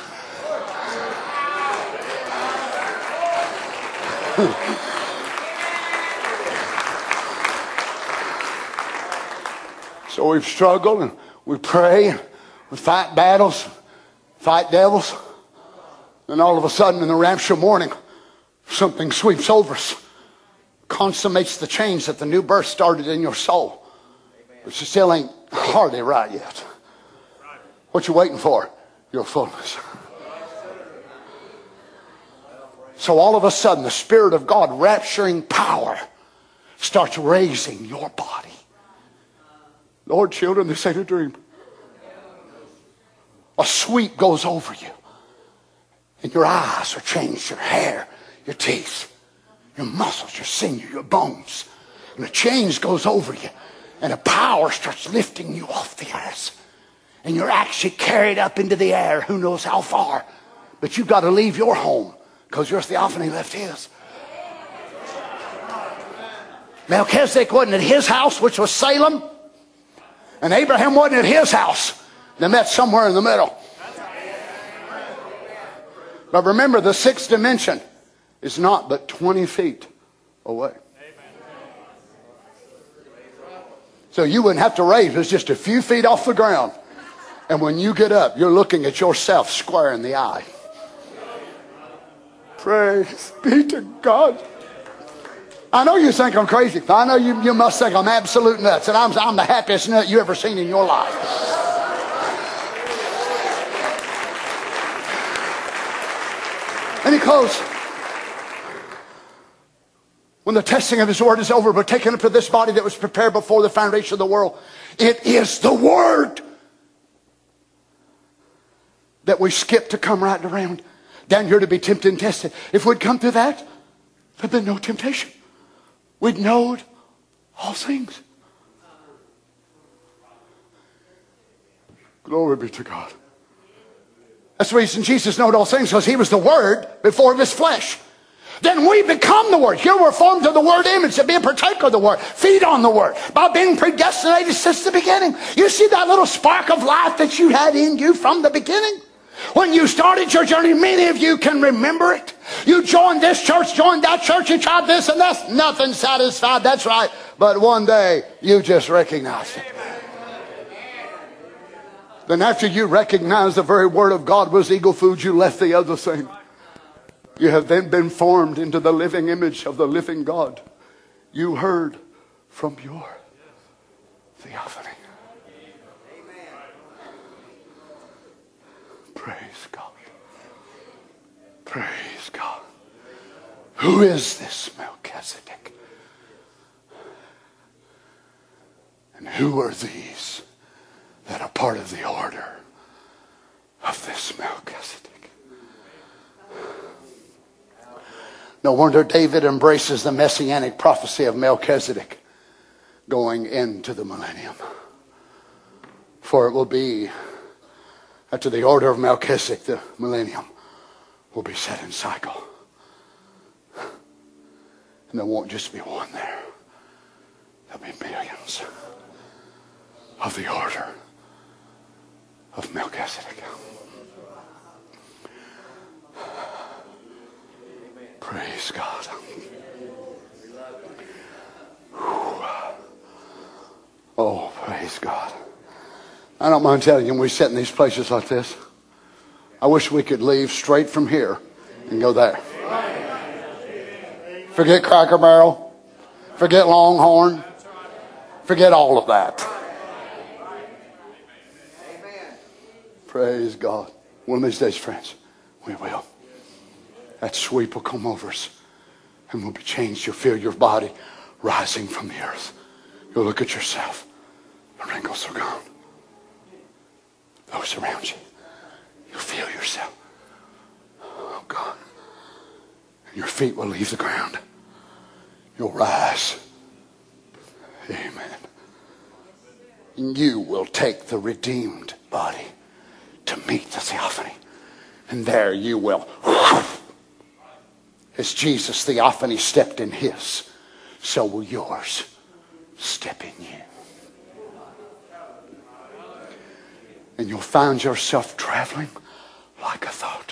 So we've struggled and we pray, we fight battles, fight devils. And all of a sudden in the rapture morning, something sweeps over us. Consummates the change that the new birth started in your soul. But you still ain't hardly right yet. What you waiting for? Your fullness. So all of a sudden the Spirit of God, rapturing power, starts raising your body. Lord, children, this ain't a dream. A sweep goes over you. And your eyes are changed, your hair, your teeth, your muscles, your sinew, your bones. And a change goes over you. And a power starts lifting you off the earth. And you're actually carried up into the air, who knows how far. But you've got to leave your home because your theophany left his. Melchizedek wasn't at his house, which was Salem. And Abraham wasn't at his house. They met somewhere in the middle. But remember, the sixth dimension is not but 20 feet away. So you wouldn't have to raise. It's just a few feet off the ground. And when you get up, you're looking at yourself square in the eye. Praise be to God. I know you think I'm crazy. I know you must think I'm absolute nuts. And I'm the happiest nut you ever seen in your life. And he goes, when the testing of his word is over, but taken up to this body that was prepared before the foundation of the world. It is the word that we skip to come right around. Down here to be tempted and tested. If we'd come through that, there'd been no temptation. We'd known all things. Glory be to God. That's the reason Jesus knowed all things, because he was the Word before his flesh. Then we become the Word. Here we're formed to the Word image, to be a partaker of the Word. Feed on the Word. By being predestinated since the beginning. You see that little spark of life that you had in you from the beginning? When you started your journey, many of you can remember it. You joined this church, joined that church, you tried this and that. Nothing satisfied, that's right. But one day, you just recognized it. Then after you recognized the very word of God was eagle food, you left the other thing. You have then been formed into the living image of the living God. You heard from your theophany. Praise God. Praise God. Who is this Melchizedek? And who are these that are part of the order of this Melchizedek? No wonder David embraces the messianic prophecy of Melchizedek. going into the millennium. For it will be, after the order of Melchizedek, the millennium will be set in cycle. And there won't just be one there. There'll be millions of the order of Melchizedek. Praise God. Oh, praise God. I don't mind telling you, when we sit in these places like this, I wish we could leave straight from here and go there. Forget Cracker Barrel. Forget Longhorn. Forget all of that. Praise God. One of these days, friends, we will. That sweep will come over us and we'll be changed. You'll feel your body rising from the earth. You'll look at yourself. The wrinkles are gone. Those around you, you'll feel yourself. Oh God. And your feet will leave the ground. You'll rise. Amen. And you will take the redeemed body to meet the theophany. And there you will. As Jesus' theophany stepped in his, so will yours step in you. And you'll find yourself traveling like a thought.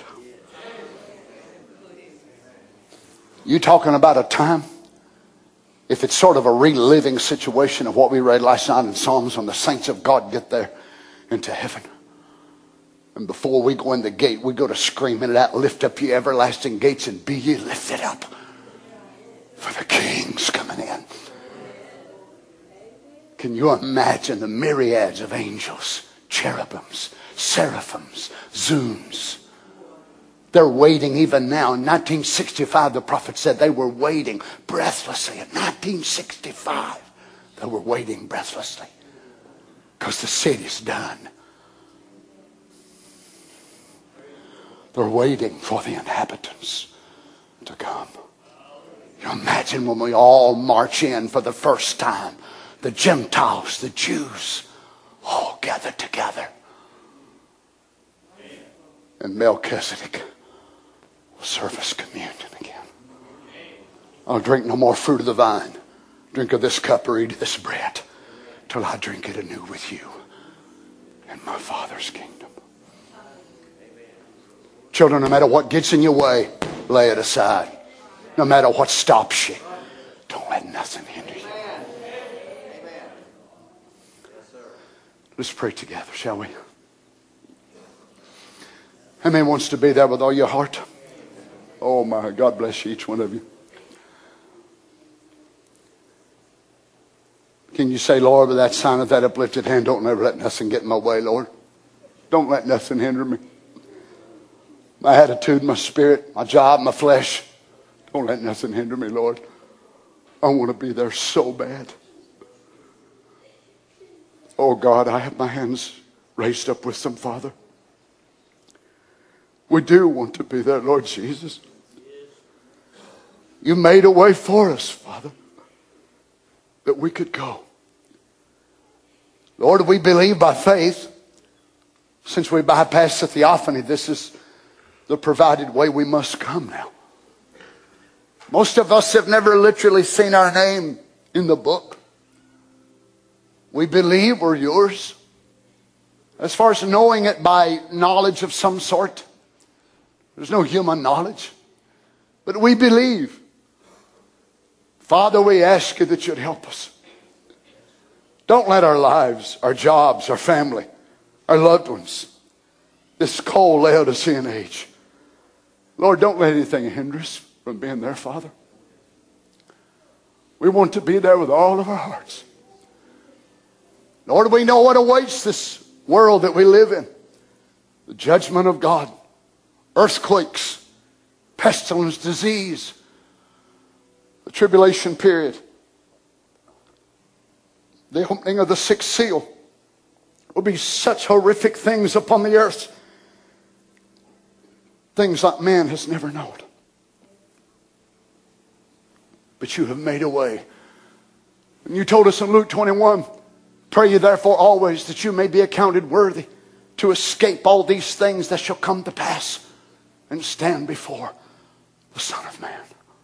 You talking about a time? If it's sort of a reliving situation of what we read last night in Psalms, when the saints of God get there into heaven. And before we go in the gate, we go to screaming it out, lift up ye everlasting gates and be ye lifted up. For the King's coming in. Can you imagine the myriads of angels, cherubims, seraphims, zooms? They're waiting even now. In 1965, the prophet said they were waiting breathlessly. In 1965, they were waiting breathlessly. Because the city's done. They're waiting for the inhabitants to come. You imagine when we all march in for the first time. The Gentiles, the Jews, all gathered together. And Melchizedek will serve us communion again. I'll drink no more fruit of the vine. Drink of this cup or eat of this bread till I drink it anew with you in my Father's kingdom. Children, no matter what gets in your way, lay it aside. No matter what stops you, don't let nothing hinder you. Let's pray together, shall we? How many wants to be there with all your heart? Oh my, God bless you, each one of you. Can you say, Lord, with that sign of that uplifted hand, don't ever let nothing get in my way, Lord. Don't let nothing hinder me. My attitude, my spirit, my job, my flesh. Don't let nothing hinder me, Lord. I want to be there so bad. Oh God, I have my hands raised up with them, Father. We do want to be there, Lord Jesus. You made a way for us, Father, that we could go. Lord, we believe by faith, since we bypassed the theophany, this is the provided way we must come now. Most of us have never literally seen our name in the book. We believe we're yours. As far as knowing it by knowledge of some sort, there's no human knowledge. But we believe. Father, we ask you that you'd help us. Don't let our lives, our jobs, our family, our loved ones, this cold Laodicean age, Lord, don't let anything hinder us from being there, Father. We want to be there with all of our hearts. Lord, we know what awaits this world that we live in. The judgment of God, earthquakes, pestilence, disease, the tribulation period, the opening of the sixth seal. Will be such horrific things upon the earth. Things like man has never known. But you have made a way. And you told us in Luke 21, pray ye therefore always that you may be accounted worthy to escape all these things that shall come to pass and stand before the Son of Man.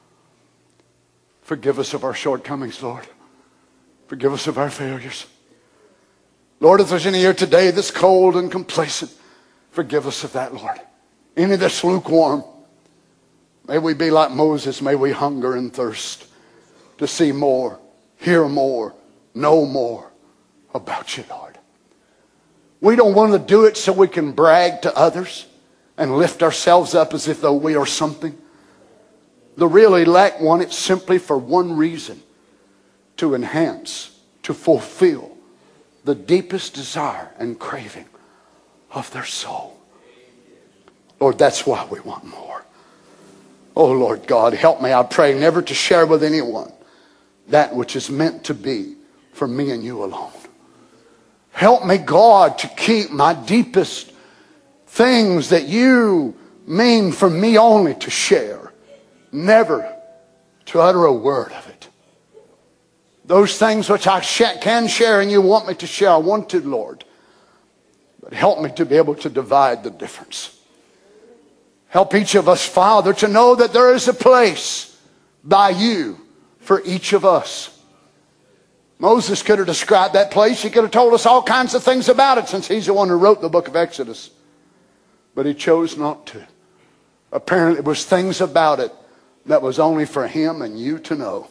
Forgive us of our shortcomings, Lord. Forgive us of our failures. Lord, if there's any here today that's cold and complacent, forgive us of that, Lord. Any that's lukewarm, may we be like Moses. May we hunger and thirst to see more, hear more, know more about you, Lord. We don't want to do it so we can brag to others and lift ourselves up as if though we are something. The real elect want it simply for one reason: to enhance, to fulfill the deepest desire and craving of their soul. Lord, that's why we want more. Oh, Lord God, help me, I pray, never to share with anyone that which is meant to be for me and you alone. Help me, God, to keep my deepest things that you mean for me only to share, never to utter a word of it. Those things which I can share and you want me to share, I want to, Lord. But help me to be able to divide the difference. Help each of us, Father, to know that there is a place by you for each of us. Moses could have described that place. He could have told us all kinds of things about it, since he's the one who wrote the book of Exodus. But he chose not to. Apparently it was things about it that was only for him and you to know.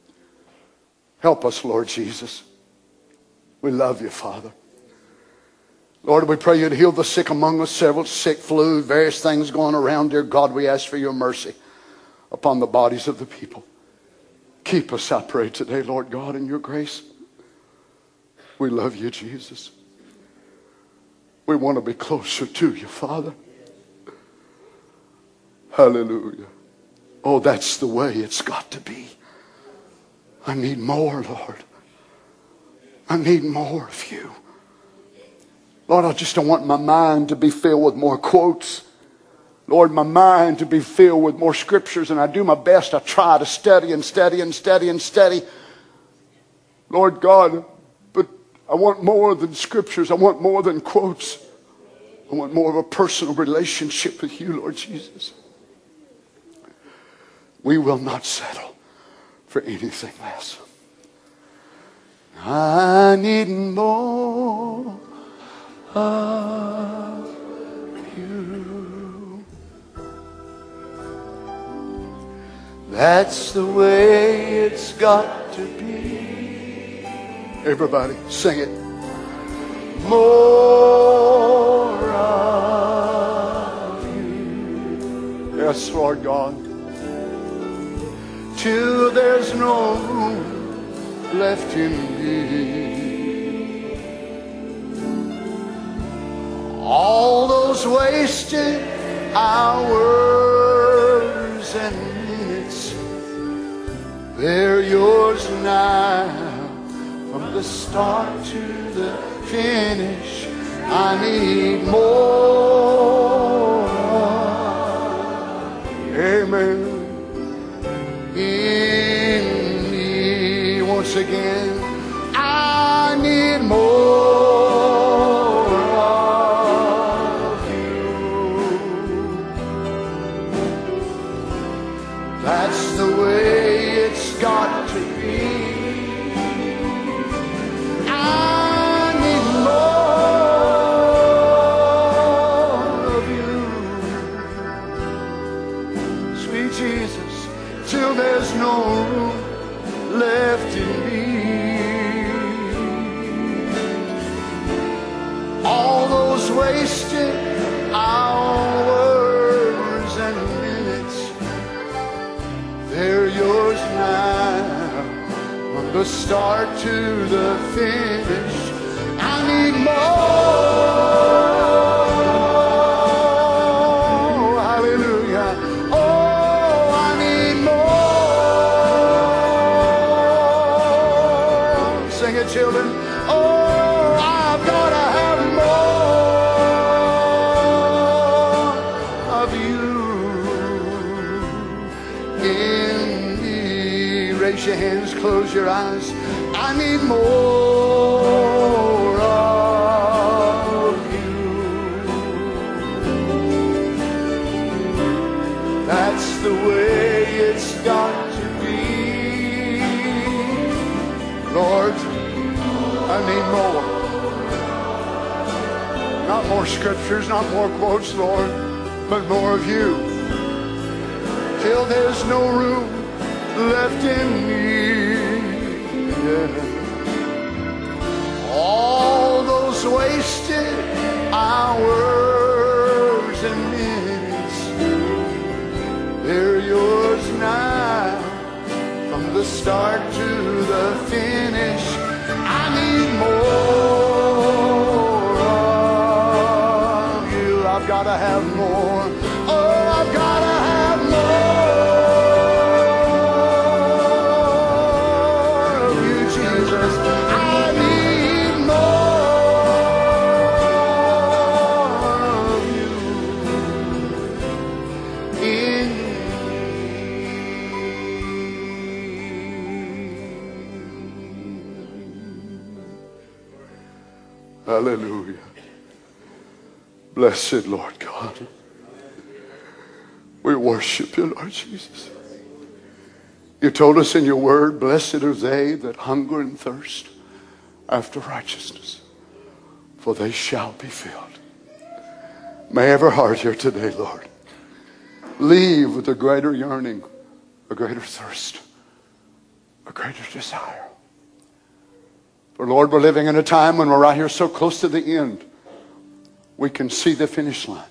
Help us, Lord Jesus. We love you, Father. Lord, we pray you to heal the sick among us, several sick, flu, various things going around. Dear God, we ask for your mercy upon the bodies of the people. Keep us, I pray, today, Lord God, in your grace. We love you, Jesus. We want to be closer to you, Father. Hallelujah. Oh, that's the way it's got to be. I need more, Lord. I need more of you. Lord, I just don't want my mind to be filled with more quotes. Lord, my mind to be filled with more scriptures, and I do my best. I try to study and study and study and study. Lord God, but I want more than scriptures. I want more than quotes. I want more of a personal relationship with you, Lord Jesus. We will not settle for anything less. I need more of you. That's the way it's got to be. Everybody, sing it. More of you. Yes, Lord God. Till there's no room left in me. All those wasted hours and minutes, they're yours now. From the start to the finish, I need more. Amen. In me once again, I need more of you. That's the way it's got to be. I need more of you. Sweet Jesus, till there's no room left in me. All those wasted hours and minutes, they're yours now. From the start to the finish, I need more. Children, oh, I've got to have more of you in me. Raise your hands, close your eyes. I need more of you. That's the way it's got to be. Lord, I need more. Not more scriptures, not more quotes, Lord, but more of you. Till there's no room left in me. Yeah. All those wasted hours and minutes, they're yours now. From the start to the finish, I need more of you. I've got to have more. Oh, I've got to have more of you, Jesus. I need more of you in Hallelujah. Blessed Lord God. We worship you, Lord Jesus. You told us in your word, blessed are they that hunger and thirst after righteousness, for they shall be filled. May every heart here today, Lord, leave with a greater yearning, a greater thirst, a greater desire. For Lord, we're living in a time when we're right here so close to the end, we can see the finish line.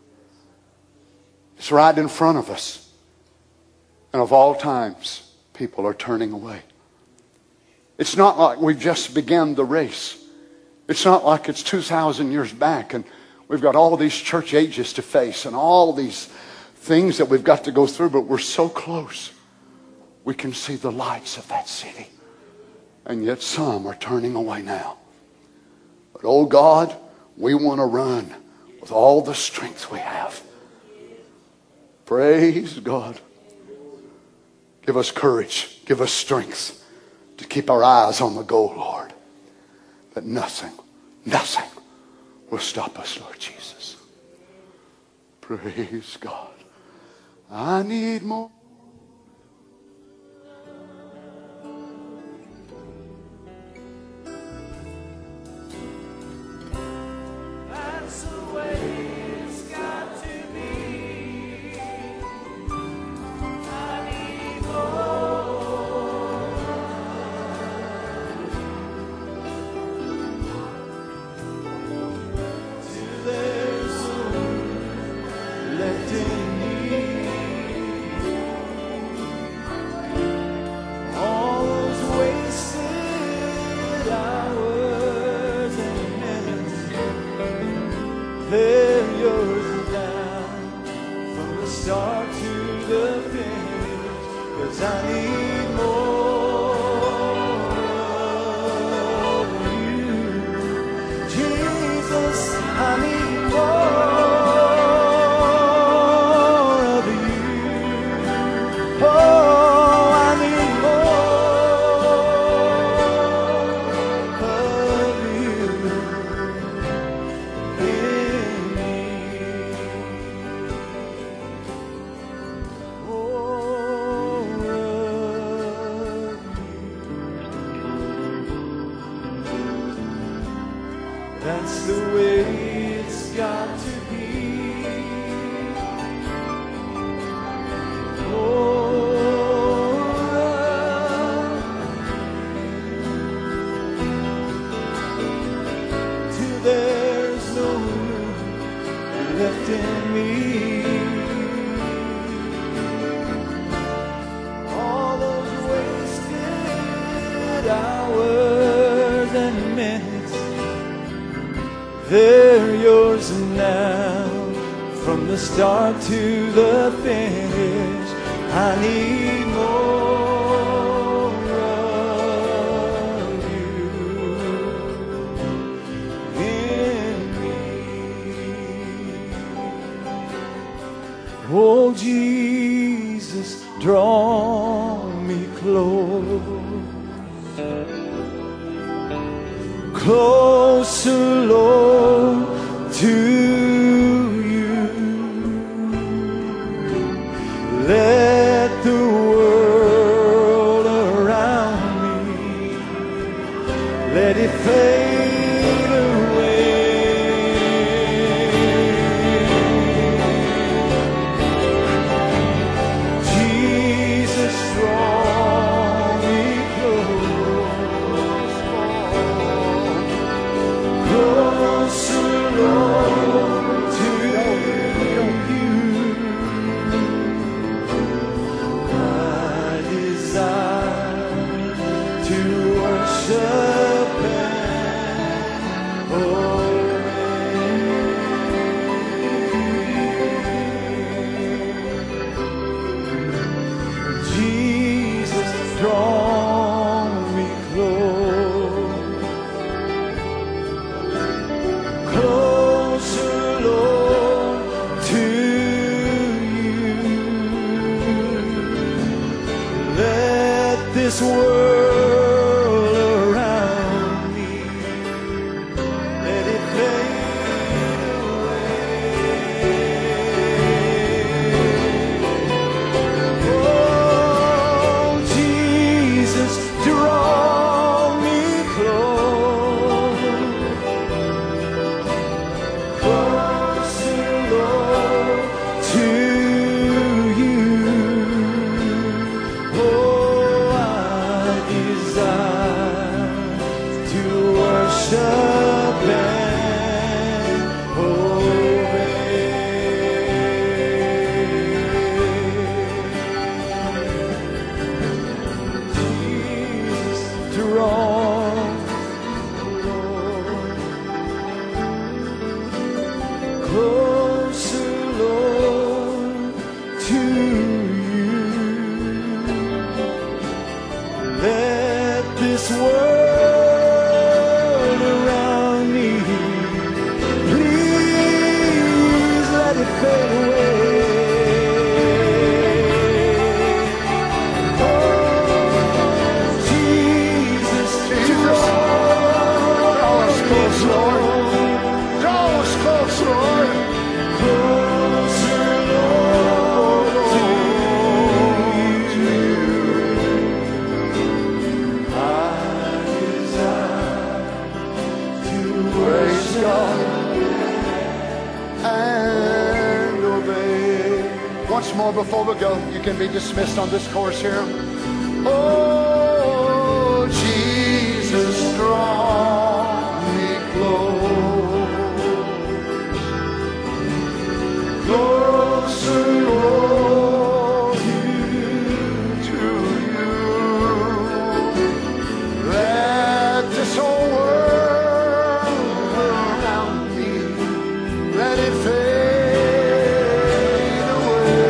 It's right in front of us. And of all times, people are turning away. It's not like we've just begun the race. It's not like it's 2,000 years back and we've got all these church ages to face and all these things that we've got to go through, but we're so close. We can see the lights of that city. And yet some are turning away now. But oh God, we want to run with all the strength we have. Praise God. Give us courage. Give us strength to keep our eyes on the goal, Lord. That nothing will stop us, Lord Jesus. Praise God. I need more. That's the way it's got to be. I need more. Till there's room left in me. All those wasted hours and minutes, they're yours now, from the start to the finish. 'Cause I need more of you, Jesus. I need more of you. Oh, I need more of you. That's the way it's got to be. Till there's no room left in me. All those wasted hours and minutes, they're yours now, from the start to the finish. I need more of you in me. Oh Jesus, draw me close. closer, Lord, to you. Let the world around me, let it fade away. Jesus, draw me close, closer, Lord, to you. My desire to worship and obey. Jesus, draw me close, closer, Lord, to you. Let this world around me, let it fade away. Oh, Jesus, draw me close, closer, Lord, to you. Oh, I desire to worship and obey. Jesus, draw, Lord, closer, Lord, to you. Let this world around me, please let it fade away. Oh, Jesus, Draw us close, Lord. Draw us close, Lord. closer, Lord, to you. I desire to Praise worship God and obey. Once more before we go, you can be dismissed on this course here. Oh, Jesus, draw me close, closer, Lord, to you. Let this whole world around me, let it fade away.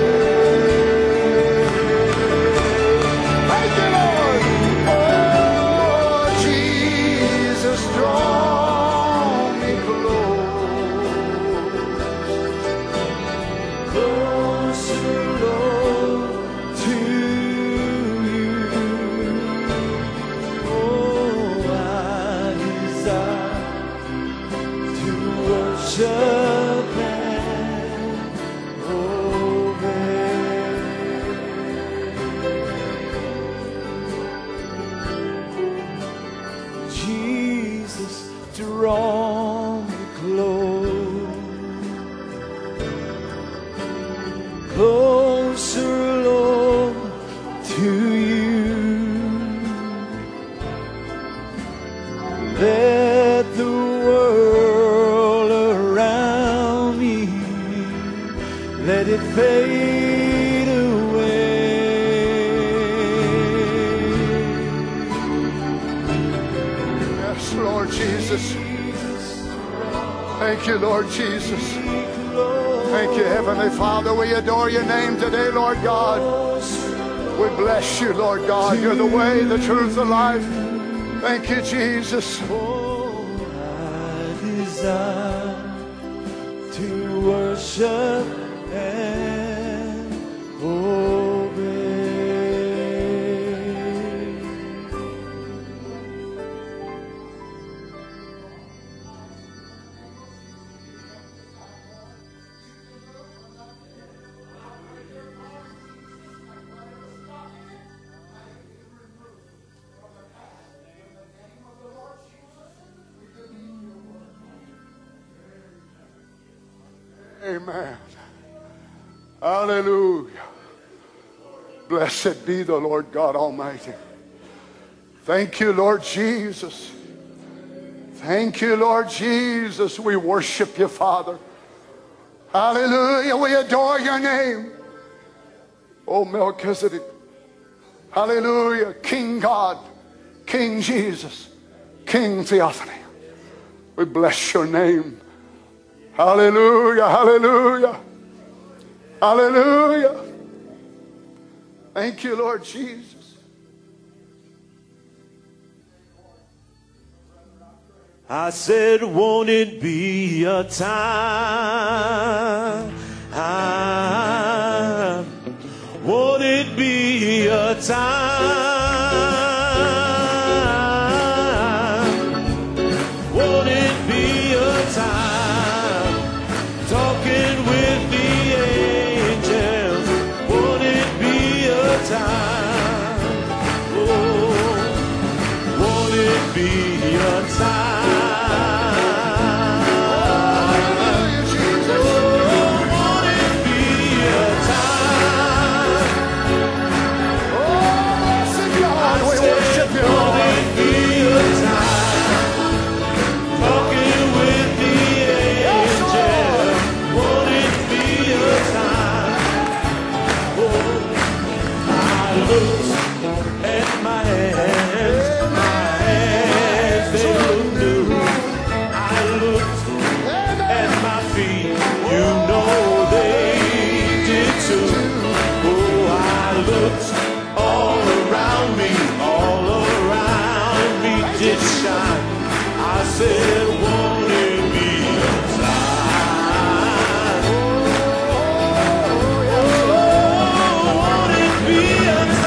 Thank you, Lord. Oh, Jesus, draw me close, closer, Lord, to you. Oh, I desire to worship and obey. Jesus, draw me close, closer, Lord, to you. Let the world around me, let it fade away. Yes, Lord Jesus. Thank you, Lord Jesus. Thank you, Heavenly Father. We adore your name today, Lord God. We bless you, Lord God. You're the way, the truth, the life. Thank you, Jesus. Oh, I desire to worship and obey. Amen. Hallelujah. Blessed be the Lord God Almighty. Thank you, Lord Jesus. Thank you, Lord Jesus. We worship you, Father. Hallelujah. We adore your name. Oh, Melchizedek. Hallelujah. King God, King Jesus, King Theophany. We bless your name. Hallelujah. Hallelujah. Hallelujah. Thank you, Lord Jesus. I said, won't it be a time? Won't it be a time? Won't it be a time? Talking with the angels. Won't it be a time? Oh, won't it be a time? I said, won't it be a time? Oh, won't it be a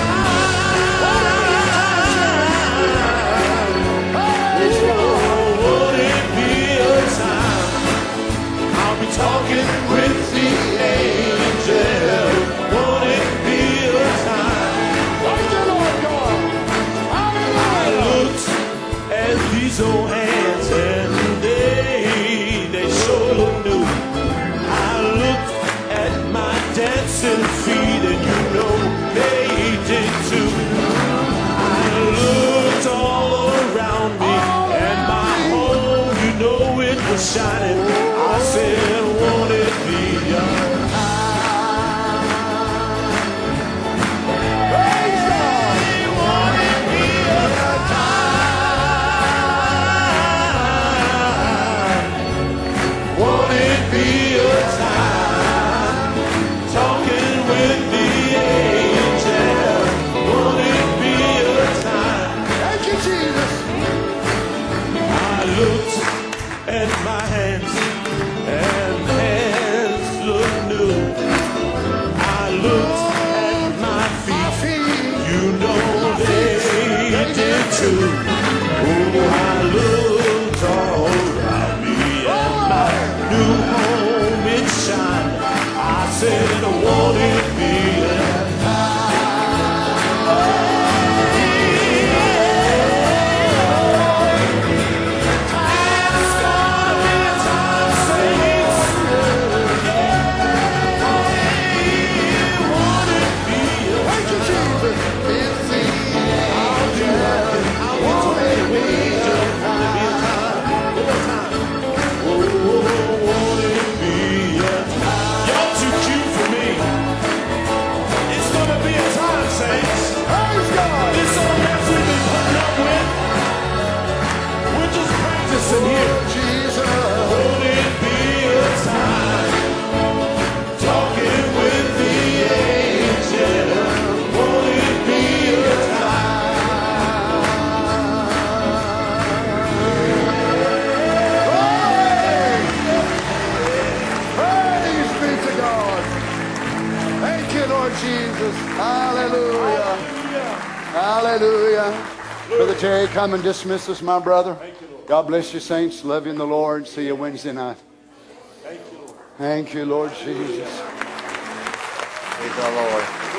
time? Oh, won't it be a time? I'll be talking with the angels. Won't it be a time? Thank you, Lord God. I looked at these old hands and they sure look new. I looked at my dancing feet and you know they did too. I looked all around me and my home, you know it was shining. I said, won't it be a at my hands, and hands look new. I looked at my feet, you know they did too. Oh, I looked all around me and my new home it shined. I said, won't it be a Hallelujah. Hallelujah. Brother Terry, come and dismiss us, my brother. God bless you, saints. Love you in the Lord. See you Wednesday night. Thank you, Lord Jesus. Praise the Lord.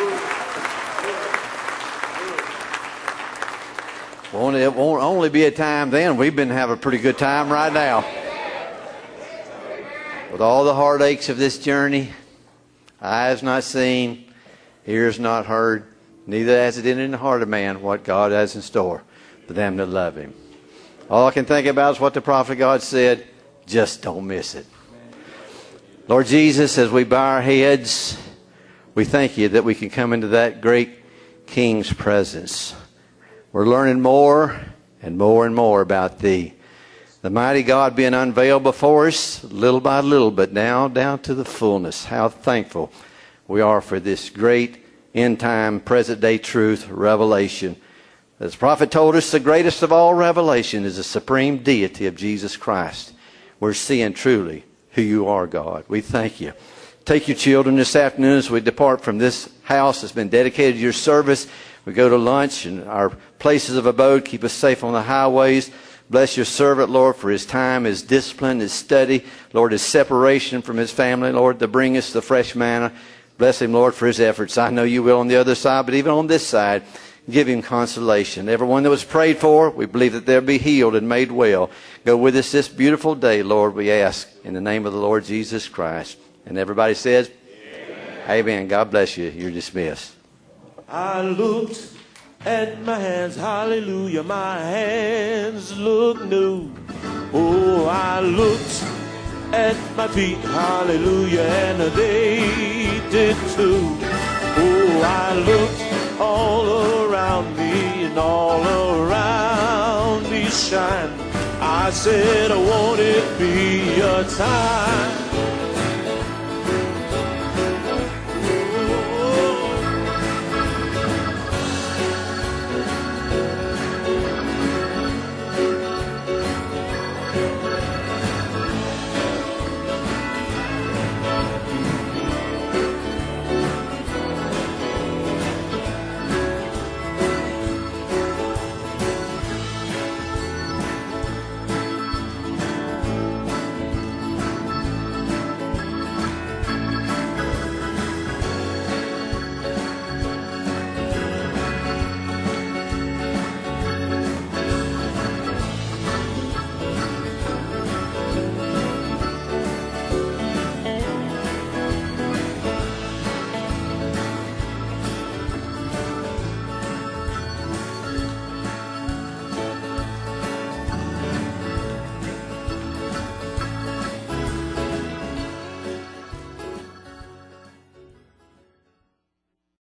Well, it won't only be a time then. We've been having a pretty good time right now. With all the heartaches of this journey, eyes not seen, ears not heard, neither has it entered in the heart of man what God has in store for them that love him. All I can think about is what the prophet of God said, just don't miss it. Lord Jesus, as we bow our heads, we thank you that we can come into that great King's presence. We're learning more and more and more about thee. The mighty God being unveiled before us, little by little, but now down to the fullness. How thankful we are for this great end-time, present-day truth, revelation. As the prophet told us, the greatest of all revelation is the supreme deity of Jesus Christ. We're seeing truly who you are, God. We thank you. Take your children this afternoon as we depart from this house that's been dedicated to your service. We go to lunch and our places of abode. Keep us safe on the highways. Bless your servant, Lord, for his time, his discipline, his study. Lord, his separation from his family, Lord, to bring us the fresh manna. Bless him, Lord, for his efforts. I know you will on the other side, but even on this side, give him consolation. Everyone that was prayed for, we believe that they'll be healed and made well. Go with us this beautiful day, Lord, we ask, in the name of the Lord Jesus Christ. And everybody says, Amen. Amen. God bless you. You're dismissed. I looked at my hands, hallelujah, my hands look new. Oh, I looked at my feet, hallelujah, and they did too. Oh, I looked all around me and all around me shine. I said, won't it be a time